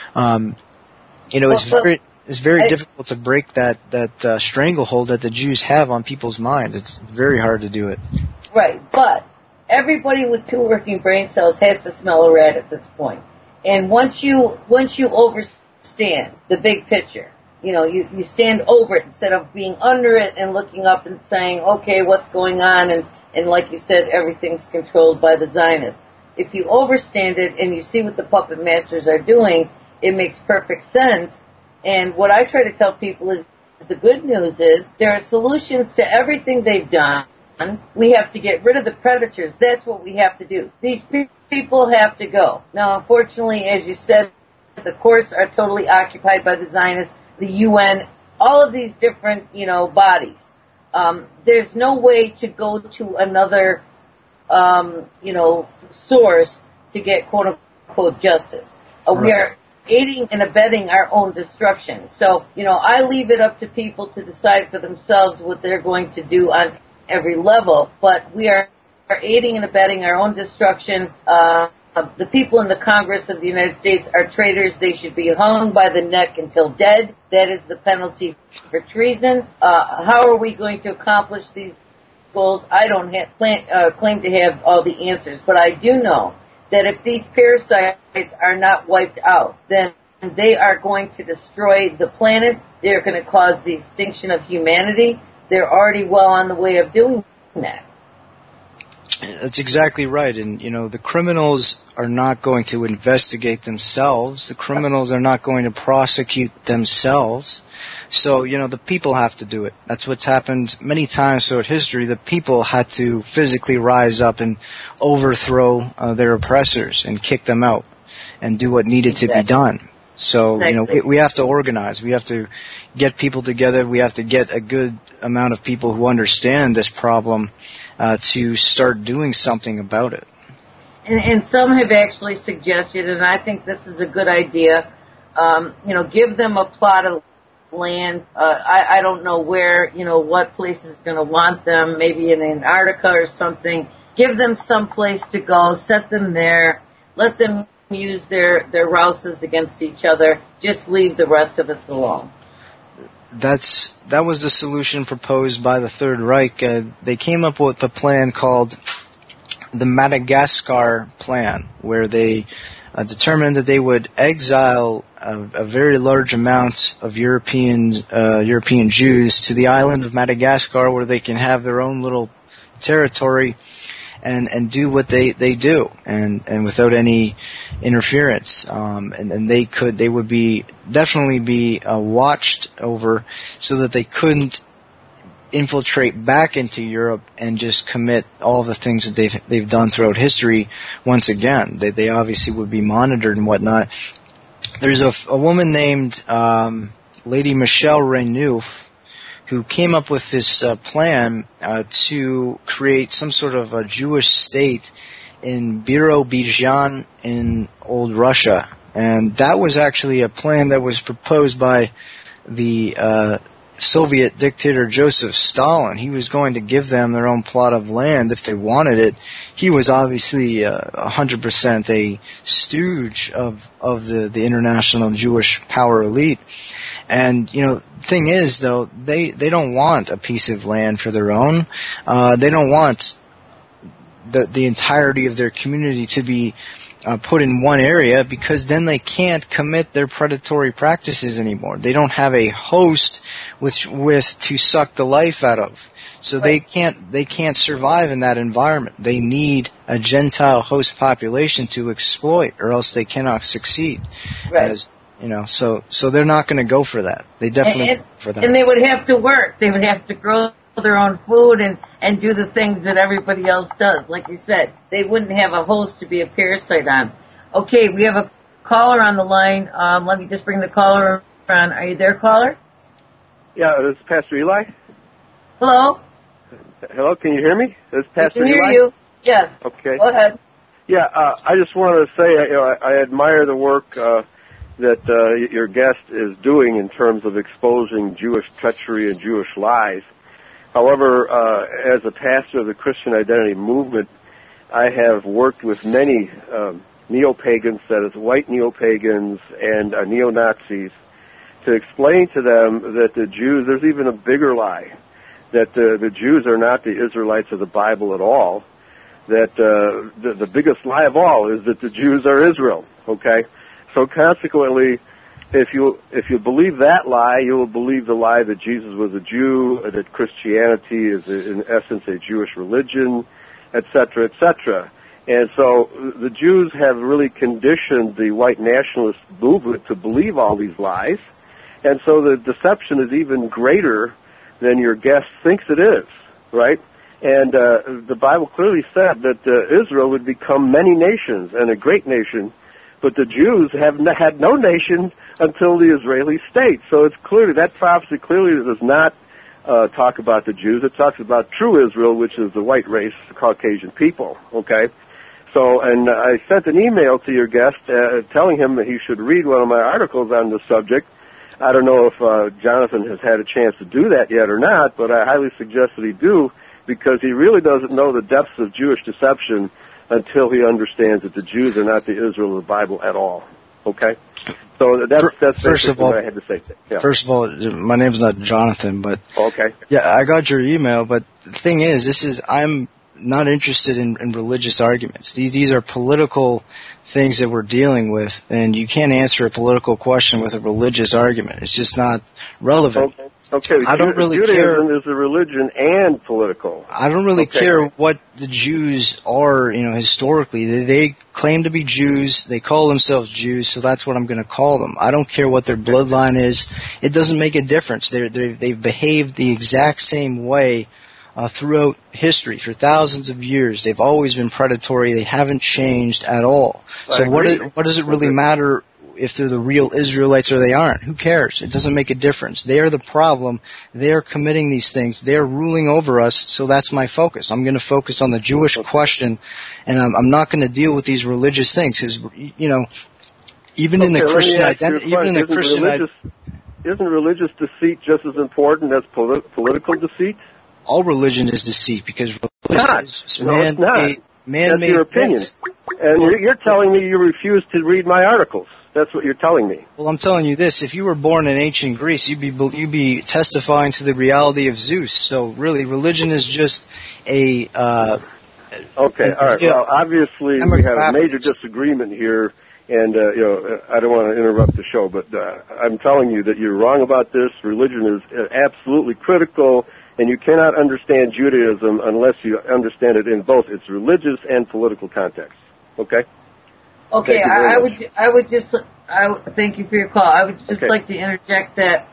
it's very difficult to break that stranglehold that the Jews have on people's minds. It's very hard to do it. Right, but everybody with two working brain cells has to smell a rat at this point. And once you overstand the big picture, you stand over it instead of being under it and looking up and saying, okay, what's going on? And like you said, everything's controlled by the Zionists. If you overstand it and you see what the puppet masters are doing, it makes perfect sense. And what I try to tell people is the good news is there are solutions to everything they've done. we have to get rid of the predators. That's what we have to do. These people have to go. Now, unfortunately, as you said, the courts are totally occupied by the Zionists, the UN, all of these different, bodies. There's no way to go to another, source to get quote-unquote justice. We are aiding and abetting our own destruction. So, I leave it up to people to decide for themselves what they're going to do on every level, but we are aiding and abetting our own destruction. The people in the Congress of the United States are traitors. They should be hung by the neck until dead. That is the penalty for treason. How are we going to accomplish these goals? I don't claim to have all the answers, but I do know that if these parasites are not wiped out, then they are going to destroy the planet. They're going to cause the extinction of humanity. They're already well on the way of doing that. That's exactly right. And, the criminals are not going to investigate themselves. The criminals are not going to prosecute themselves. So, the people have to do it. That's what's happened many times throughout history. The people had to physically rise up and overthrow their oppressors and kick them out and do what needed to be done. So, we have to organize. We have to get people together. We have to get a good amount of people who understand this problem to start doing something about it. And some have actually suggested, and I think this is a good idea, give them a plot of land. I don't know where, what place is going to want them, maybe in Antarctica or something. Give them some place to go, set them there, let them use their rouses against each other, just leave the rest of us alone. That was the solution proposed by the Third Reich. They came up with a plan called the Madagascar Plan, where they determined that they would exile a very large amount of European Jews to the island of Madagascar, where they can have their own little territory and do what they do and without any interference. And they would definitely be watched over so that they couldn't infiltrate back into Europe and just commit all the things that they've done throughout history once again. They obviously would be monitored and whatnot. There's a woman named Lady Michelle Renouf who came up with this plan to create some sort of a Jewish state in Birobidzhan in old Russia. And that was actually a plan that was proposed by the Soviet dictator Joseph Stalin. He was going to give them their own plot of land if they wanted it. He was obviously 100% a stooge of the international Jewish power elite. And, the thing is, though, they don't want a piece of land for their own. They don't want the entirety of their community to be put in one area, because then they can't commit their predatory practices anymore. They don't have a host with to suck the life out of. So they can't survive in that environment. They need a Gentile host population to exploit, or else they cannot succeed. Right. So they're not going to go for that. They definitely go for that. And they would have to work. They would have to grow their own food and do the things that everybody else does. Like you said, they wouldn't have a host to be a parasite on. Okay, we have a caller on the line. Let me just bring the caller on. Are you there, caller? Yeah, this is Pastor Eli. Hello? Hello, can you hear me? This is Pastor Eli. I can hear you. Yes. Okay. Go ahead. Yeah, I just wanted to say, I admire the work that your guest is doing in terms of exposing Jewish treachery and Jewish lies. However, as a pastor of the Christian Identity Movement, I have worked with many neo-pagans, that is, white neo-pagans and neo-Nazis, to explain to them that the Jews, there's even a bigger lie, that the Jews are not the Israelites of the Bible at all, that the biggest lie of all is that the Jews are Israel, okay? So consequently, if you believe that lie, you will believe the lie that Jesus was a Jew, that Christianity is in essence a Jewish religion, etc., etc. And so the Jews have really conditioned the white nationalist movement to believe all these lies, and so the deception is even greater than your guest thinks it is, right? And the Bible clearly said that Israel would become many nations and a great nation, but the Jews had no nation until the Israeli state. So it's clearly, that prophecy clearly does not talk about the Jews. It talks about true Israel, which is the white race, the Caucasian people, okay? So, and I sent an email to your guest telling him that he should read one of my articles on the subject. I don't know if Jonathan has had a chance to do that yet or not, but I highly suggest that he do, because he really doesn't know the depths of Jewish deception until he understands that the Jews are not the Israel of the Bible at all. Okay? So that's first of all, what I had to say. Yeah. First of all, my name's not Jonathan, but okay. Yeah, I got your email, but the thing is, I'm not interested in religious arguments. These are political things that we're dealing with, and you can't answer a political question with a religious argument. It's just not relevant. Okay. I don't really Judaism care. Is a religion and political. I don't really care what the Jews are, historically. They claim to be Jews. They call themselves Jews, so that's what I'm going to call them. I don't care what their bloodline is. It doesn't make a difference. They've behaved the exact same way throughout history for thousands of years. They've always been predatory. They haven't changed at all. So what does it really matter if they're the real Israelites or they aren't? Who cares? It doesn't make a difference. They are the problem. They are committing these things. They are ruling over us, so that's my focus. I'm going to focus on the Jewish question, and I'm not going to deal with these religious things, because, even in the Christian identity, isn't religious deceit just as important as political deceit? All religion is deceit, because religion is man-made. That's your opinion. And you're telling me you refuse to read my articles. That's what you're telling me. Well, I'm telling you this. If you were born in ancient Greece, you'd be testifying to the reality of Zeus. So really, religion is just a... okay, all right. Well, obviously, we have a major disagreement here, and, I don't want to interrupt the show, but I'm telling you that you're wrong about this. Religion is absolutely critical, and you cannot understand Judaism unless you understand it in both its religious and political context. Okay? Okay, I would thank you for your call. I would just like to interject that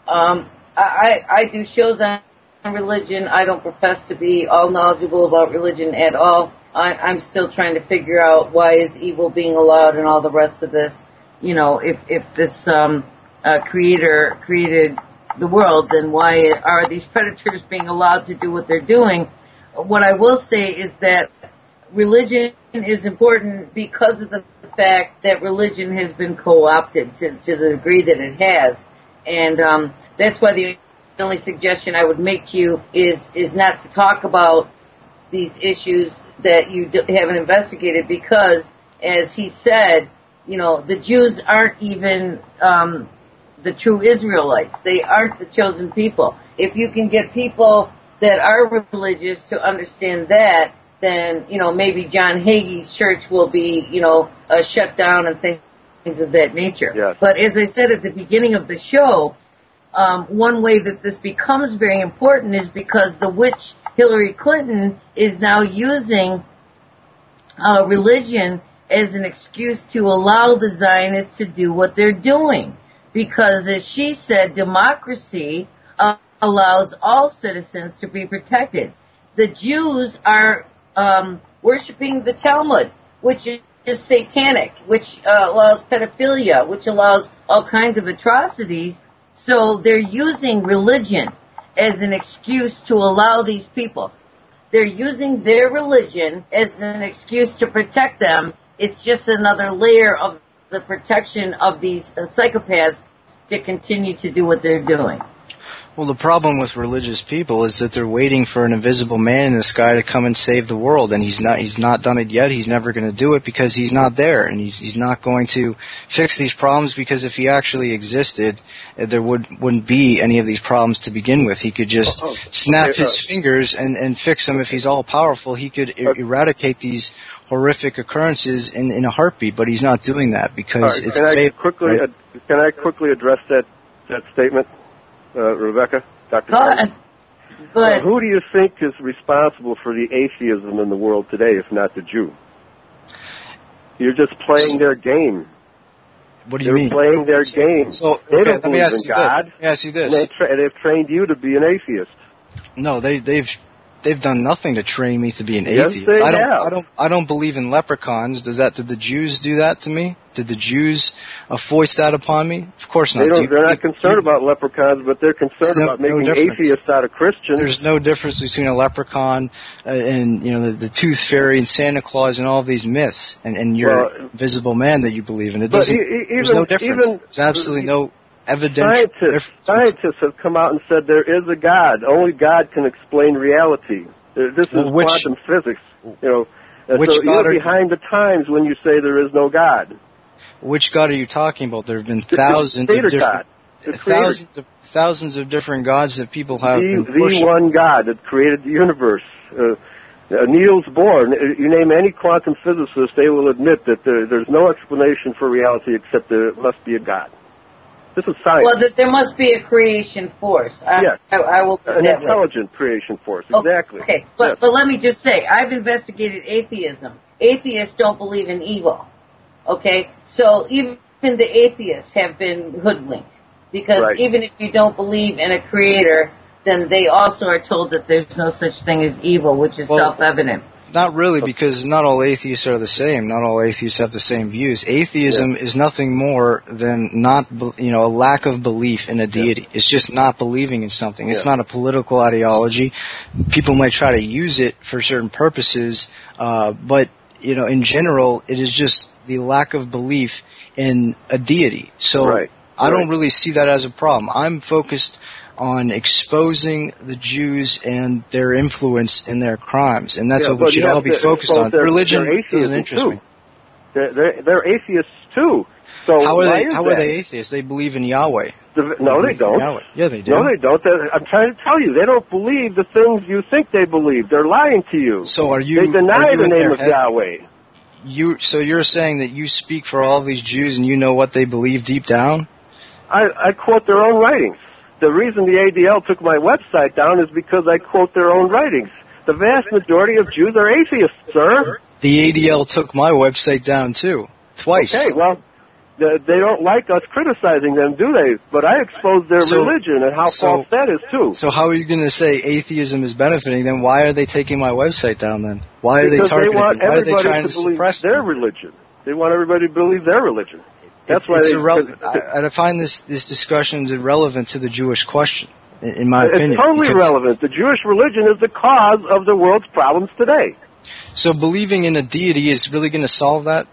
I do shows on religion. I don't profess to be all knowledgeable about religion at all. I'm still trying to figure out why is evil being allowed and all the rest of this. If this creator created the world, then why are these predators being allowed to do what they're doing? What I will say is that religion is important because of the fact that religion has been co-opted to the degree that it has. And that's why the only suggestion I would make to you is not to talk about these issues that you haven't investigated, because, as he said, the Jews aren't even the true Israelites. They aren't the chosen people. If you can get people that are religious to understand that, then, maybe John Hagee's church will be, shut down and things of that nature. Yes. But as I said at the beginning of the show, one way that this becomes very important is because the witch Hillary Clinton is now using religion as an excuse to allow the Zionists to do what they're doing. Because, as she said, democracy allows all citizens to be protected. The Jews are worshiping the Talmud, which is satanic, which allows pedophilia, which allows all kinds of atrocities. So they're using religion as an excuse to allow these people. They're using their religion as an excuse to protect them. It's just another layer of the protection of these psychopaths to continue to do what they're doing. Well, the problem with religious people is that they're waiting for an invisible man in the sky to come and save the world, and he's not done it yet. He's never going to do it because he's not there, and he's not going to fix these problems, because if he actually existed, there wouldn't be any of these problems to begin with. He could just snap his fingers and fix them. If he's all powerful, he could eradicate these horrific occurrences in a heartbeat, but he's not doing that because it's fate. Can I quickly address that statement? Rebecca, Dr. Go ahead. Who do you think is responsible for the atheism in the world today, if not the Jew? You're just playing their game. What do you mean? They're playing their game. So, they don't believe in God. Let me ask you this. They've trained you to be an atheist. No, they've they've done nothing to train me to be an Yes, atheist. they I don't believe in leprechauns. Did the Jews do that to me? Did the Jews foist that upon me? Of course not. They're not concerned about leprechauns, but they're concerned about making atheists out of Christians. There's no difference between a leprechaun and the Tooth Fairy and Santa Claus and all of these myths and your invisible man that you believe in. There's no difference. There's absolutely no evidential difference. Scientists have come out and said there is a God. Only God can explain reality. This is quantum physics. So you're behind the times when you say there is no God. Which God are you talking about? There have been thousands of different gods that people have been the one God that created the universe. Niels Bohr, you name any quantum physicist, they will admit that there's no explanation for reality except there must be a God. This is science. Well, that there must be a creation force. Yes. I will put an that intelligent creation force, exactly. Okay, but let me just say, I've investigated atheism. Atheists don't believe in evil. Okay? So even the atheists have been hoodwinked. Because even if you don't believe in a creator, then they also are told that there's no such thing as evil, which is self-evident. Not really, because not all atheists are the same. Not all atheists have the same views. Atheism is nothing more than a lack of belief in a deity. Yeah. It's just not believing in something. It's not a political ideology. People might try to use it for certain purposes, but in general, it is just the lack of belief in a deity. So I don't really see that as a problem. I'm focused on exposing the Jews and their influence in their crimes, and that's what we should all be focused on. Religion doesn't interest me. They're atheists too. So how are they atheists? They believe in Yahweh. No, they don't. Yeah, they do. No, they don't. I'm trying to tell you, they don't believe the things you think they believe. They're lying to you. So are you? They deny the name of Yahweh. So you're saying that you speak for all these Jews and you know what they believe deep down? I quote their own writings. The reason the ADL took my website down is because I quote their own writings. The vast majority of Jews are atheists, sir. The ADL took my website down, too. Twice. Okay, well, they don't like us criticizing them, do they? But I expose their religion and how false that is, too. So how are you going to say atheism is benefiting them? Why are they taking my website down, then? Why are they targeting me? Why are they trying to suppress their religion? They want everybody to believe their religion. That's why it's irrelevant. I find this discussion is irrelevant to the Jewish question, in my opinion. It's totally irrelevant. The Jewish religion is the cause of the world's problems today. So believing in a deity is really going to solve that?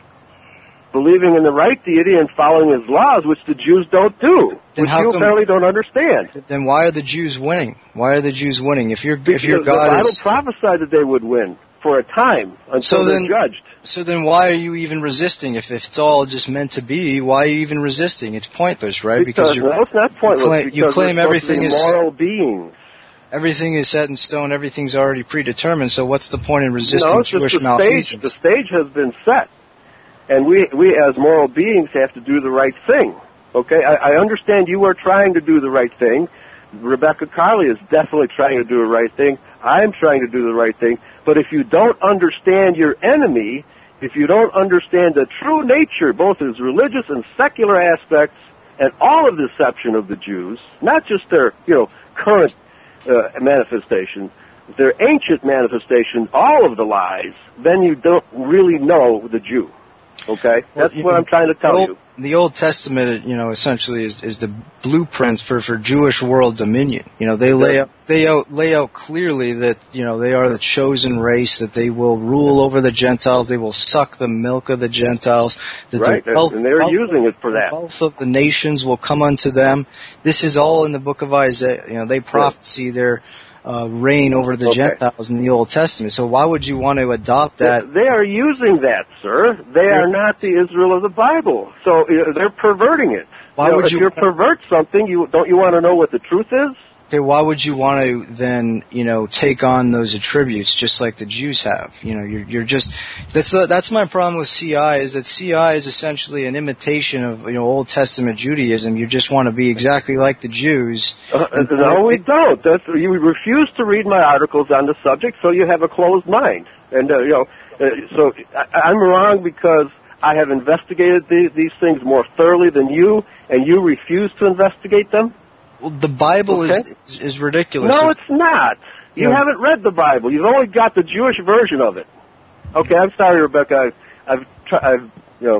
Believing in the right deity and following his laws, which the Jews don't do, which you apparently don't understand. Then why are the Jews winning? Why are the Jews winning? If your God the Bible prophesied that they would win for a time until they're judged. So then why are you even resisting? If it's all just meant to be, why are you even resisting? It's pointless, right? Because it's not pointless. You claim everything is moral beings. Everything is set in stone. Everything's already predetermined. So what's the point in resisting Jewish malfeasance? The stage has been set, and we as moral beings have to do the right thing. Okay, I understand you are trying to do the right thing. Rebecca Carley is definitely trying to do the right thing. I'm trying to do the right thing. But if you don't understand your enemy, if you don't understand the true nature, both his religious and secular aspects, and all of the deception of the Jews, not just their current manifestation, their ancient manifestation, all of the lies, then you don't really know the Jew. Okay? That's what I'm trying to tell you. The Old Testament, essentially is the blueprint for Jewish world dominion. They lay out clearly that, they are the chosen race, that they will rule over the Gentiles, they will suck the milk of the Gentiles, that and they're using it for that. The wealth of the nations will come unto them. This is all in the book of Isaiah. They prophesy their reign over the Gentiles in the Old Testament. So why would you want to adopt that? They are using that, sir. They are not the Israel of the Bible. So they're perverting it. If you pervert something, don't you want to know what the truth is? Okay, why would you want to then, take on those attributes just like the Jews have? You're just that's my problem with CI is that CI is essentially an imitation of Old Testament Judaism. You just want to be exactly like the Jews. No, we don't. You refuse to read my articles on the subject, so you have a closed mind. And so I'm wrong because I have investigated these things more thoroughly than you, and you refuse to investigate them. Well, the Bible is ridiculous. No, it's not. You haven't read the Bible. You've only got the Jewish version of it. Okay, I'm sorry, Rebecca. I shouldn't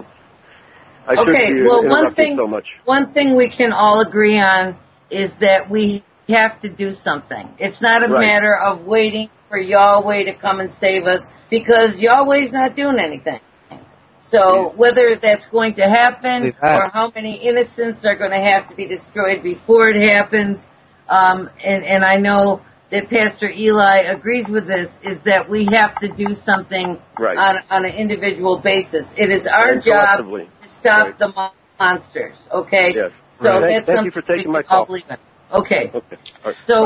be interrupting so much. One thing we can all agree on is that we have to do something. It's not a matter of waiting for Yahweh to come and save us, because Yahweh's not doing anything. So whether that's going to happen or how many innocents are going to have to be destroyed before it happens, and I know that Pastor Eli agrees with this, is that we have to do something on an individual basis. It is our job to stop the monsters, okay? Yes. So that's Thank you for taking my call. Okay. All right. So,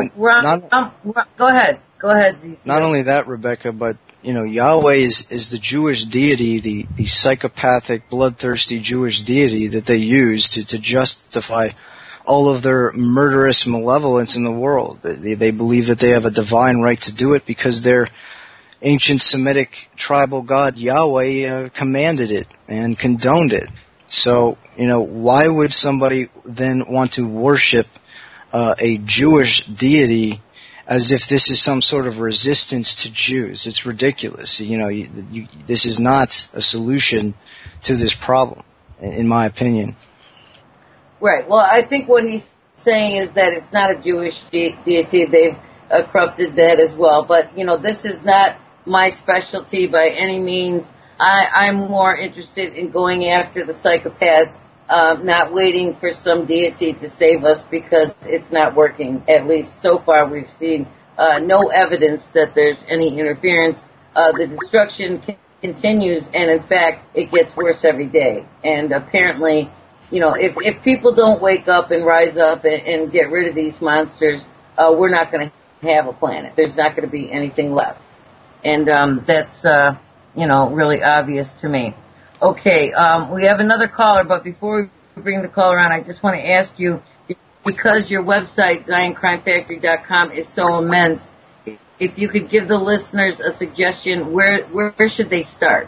go ahead. Go ahead, ZC. Not only that, Rebecca, but, Yahweh is the Jewish deity, the psychopathic, bloodthirsty Jewish deity that they use to justify all of their murderous malevolence in the world. They believe that they have a divine right to do it because their ancient Semitic tribal god Yahweh commanded it and condoned it. So, why would somebody then want to worship a Jewish deity as if this is some sort of resistance to Jews? It's ridiculous. This is not a solution to this problem, in my opinion. Right. Well, I think what he's saying is that it's not a Jewish deity. They've corrupted that as well. But, this is not my specialty by any means. I'm more interested in going after the psychopaths, not waiting for some deity to save us, because it's not working. At least so far we've seen no evidence that there's any interference. The destruction continues, and in fact, it gets worse every day. And apparently, if people don't wake up and rise up and get rid of these monsters, we're not going to have a planet. There's not going to be anything left. And that's, really obvious to me. Okay, we have another caller, but before we bring the caller on, I just want to ask you, because your website, ZionCrimeFactory.com, is so immense, if you could give the listeners a suggestion, where should they start?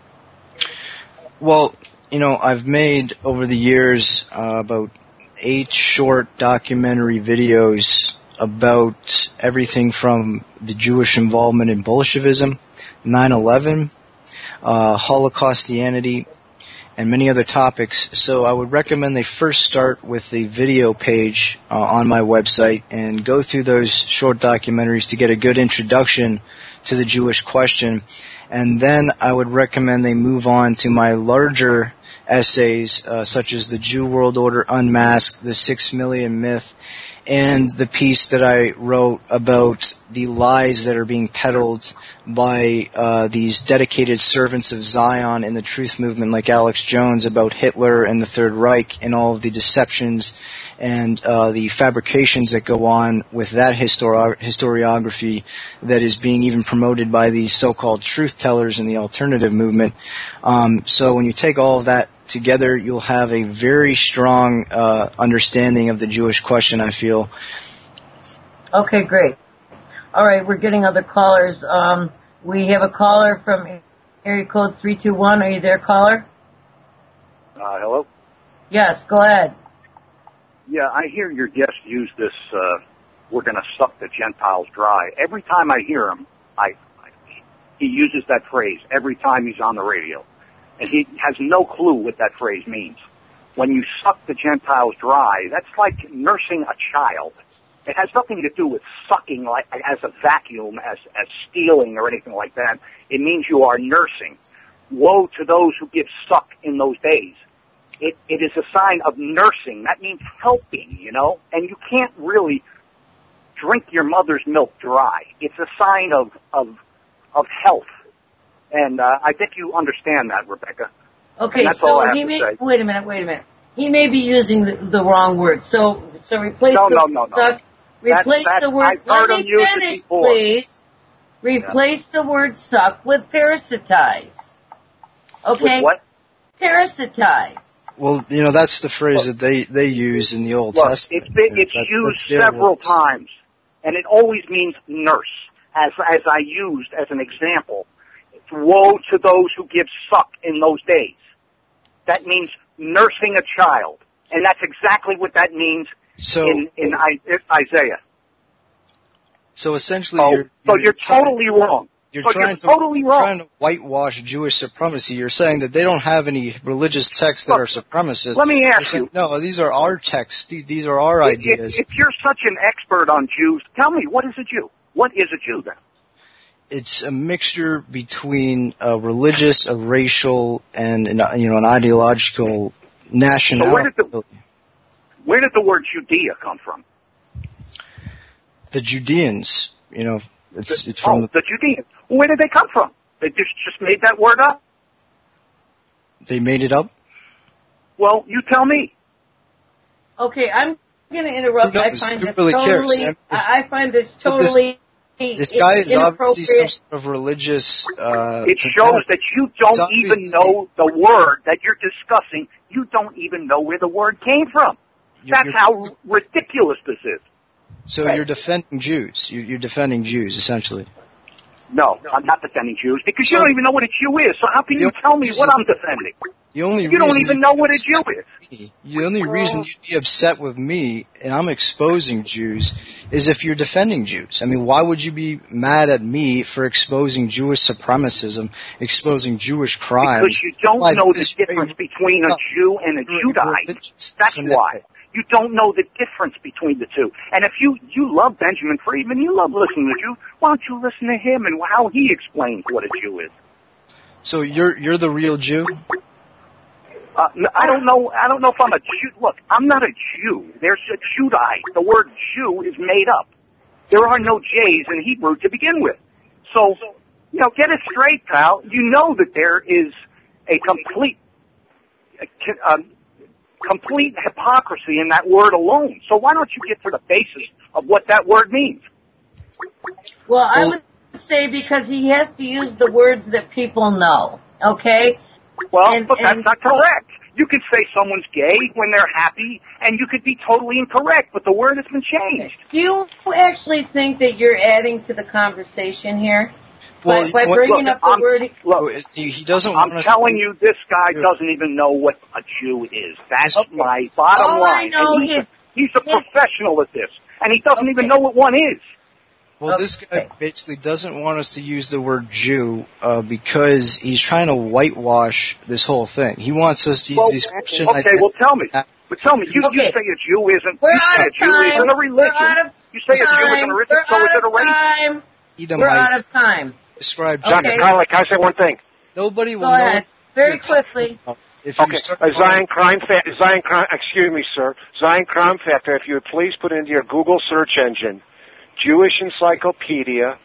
Well, I've made over the years about 8 short documentary videos about everything from the Jewish involvement in Bolshevism, 9/11, Holocaustianity, and many other topics. So I would recommend they first start with the video page on my website and go through those short documentaries to get a good introduction to the Jewish question. And then I would recommend they move on to my larger essays, such as The Jew World Order Unmasked, The 6 Million Myth, and the piece that I wrote about the lies that are being peddled by these dedicated servants of Zion in the truth movement like Alex Jones about Hitler and the Third Reich and all of the deceptions and the fabrications that go on with that historiography that is being even promoted by these so-called truth tellers in the alternative movement. So when you take all of that together, you'll have a very strong understanding of the Jewish question, I feel. Okay, great. All right, we're getting other callers. We have a caller from area code 321. Are you there, caller? Hello? Yes, go ahead. Yeah, I hear your guest use this, we're going to suck the Gentiles dry. Every time I hear him, he uses that phrase every time he's on the radio. And he has no clue what that phrase means. When you suck the Gentiles dry, that's like nursing a child. It has nothing to do with sucking like as a vacuum, as stealing or anything like that. It means you are nursing. Woe to those who give suck in those days. It is a sign of nursing. That means helping, and you can't really drink your mother's milk dry. It's a sign of health. And I think you understand that, Rebecca. Okay, so wait a minute. He may be using the wrong word. So replace no. suck. Replace the word. Let me finish, please. Replace the word suck with parasitize. Okay. With what? Parasitize. Well, that's the phrase that they use in the Old Testament. It's used several times, and it always means nurse, as I used as an example. Woe to those who give suck in those days. That means nursing a child, and that's exactly what that means in Isaiah. So essentially, you're totally wrong. You're trying to whitewash Jewish supremacy. You're saying that they don't have any religious texts that are supremacist. Let me ask you. No, these are our texts. These are our ideas. If you're such an expert on Jews, tell me, what is a Jew? What is a Jew then? It's a mixture between a religious, a racial, and an ideological nationality. So where did the word Judea come from? The Judeans, it's from the Judeans. Where did they come from? They just made that word up? They made it up? Well, you tell me. Okay, I'm going to interrupt. I find this totally. This guy is obviously some sort of religious. It shows that you don't even know the word that you're discussing. You don't even know where the word came from. That's how ridiculous this is. So you're defending Jews. You're defending Jews, essentially. No, I'm not defending Jews because you don't even know what a Jew is. So how can you tell me what I'm defending? You don't even know what a Jew is. The only reason you'd be upset with me, and I'm exposing Jews, is if you're defending Jews. I mean, why would you be mad at me for exposing Jewish supremacism, exposing Jewish crimes? Because you don't know the difference between a Jew and a Judite. That's why. You don't know the difference between the two. And if you love Benjamin Friedman, you love listening to Jews, why don't you listen to him and how he explains what a Jew is? So you're the real Jew? I don't know if I'm a Jew. Look, I'm not a Jew. There's a Judite. The word Jew is made up. There are no J's in Hebrew to begin with. So, get it straight, pal. You know that there is a complete hypocrisy in that word alone. So why don't you get to the basis of what that word means? Well, I would say because he has to use the words that people know, okay? Well, but that's not correct. You could say someone's gay when they're happy, and you could be totally incorrect, but the word has been changed. Do you actually think that you're adding to the conversation here? By bringing up the word... He doesn't I'm telling you, this guy doesn't even know what a Jew is. That's my bottom line. I know he's a professional at this, and he doesn't even know what one is. Well, this guy basically doesn't want us to use the word Jew because he's trying to whitewash this whole thing. He wants us to use these Christian identities. Well, tell me. You say a Jew isn't a religion. You say a Jew isn't a religion, so is it a race? We're out of time. Describe Dr. Carlick, can I say one thing? Nobody will know. Go ahead. Very quickly. Zion Crime Factor, excuse me, sir. Zion Crime Factor, if you would please put into your Google search engine, Jewish Encyclopedia,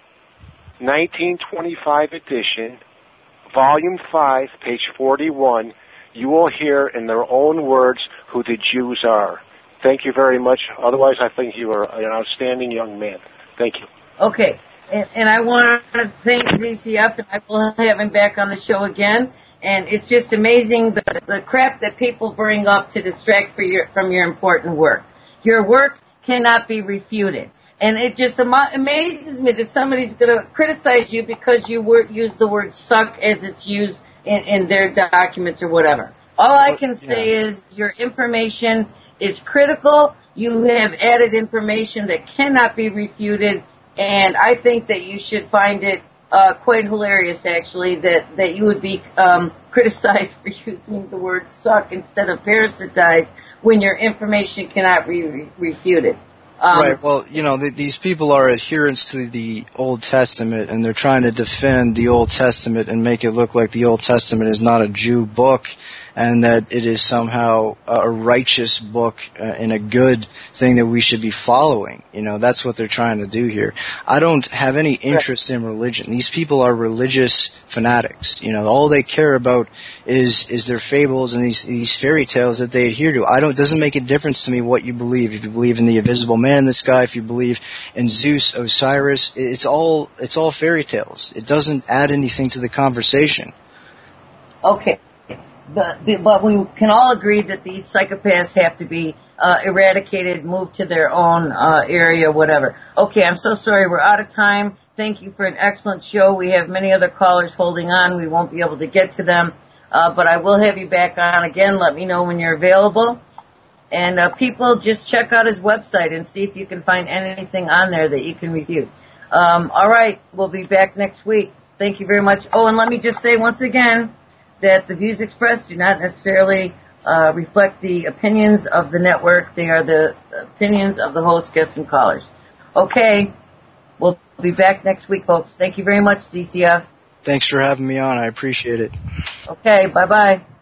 1925 edition, volume 5, page 41, you will hear in their own words who the Jews are. Thank you very much. Otherwise, I think you are an outstanding young man. Thank you. Okay. And I want to thank ZCF, and I will have him back on the show again. And it's just amazing the crap that people bring up to distract from your important work. Your work cannot be refuted. And it just amazes me that somebody's going to criticize you because you use the word suck as it's used in their documents or whatever. All I can say is your information is critical. You have added information that cannot be refuted. And I think that you should find it quite hilarious, actually, that you would be criticized for using the word suck instead of parasitize when your information cannot be refuted. Right. Well, these people are adherents to the Old Testament, and they're trying to defend the Old Testament and make it look like the Old Testament is not a Jew book and that it is somehow a righteous book and a good thing that we should be following. That's what they're trying to do here. I don't have any interest in religion. These people are religious fanatics. All they care about is their fables and these fairy tales that they adhere to. It doesn't make a difference to me what you believe. If you believe in the invisible man in the sky, if you believe in Zeus, Osiris, it's all fairy tales. It doesn't add anything to the conversation. Okay. But we can all agree that these psychopaths have to be eradicated, moved to their own area, whatever. Okay, I'm so sorry. We're out of time. Thank you for an excellent show. We have many other callers holding on. We won't be able to get to them, but I will have you back on again. Let me know when you're available. And people, just check out his website and see if you can find anything on there that you can review. All right, we'll be back next week. Thank you very much. Oh, and let me just say once again that the views expressed do not necessarily reflect the opinions of the network. They are the opinions of the host, guests, and callers. Okay, we'll be back next week, folks. Thank you very much, CCF. Thanks for having me on. I appreciate it. Okay, bye-bye.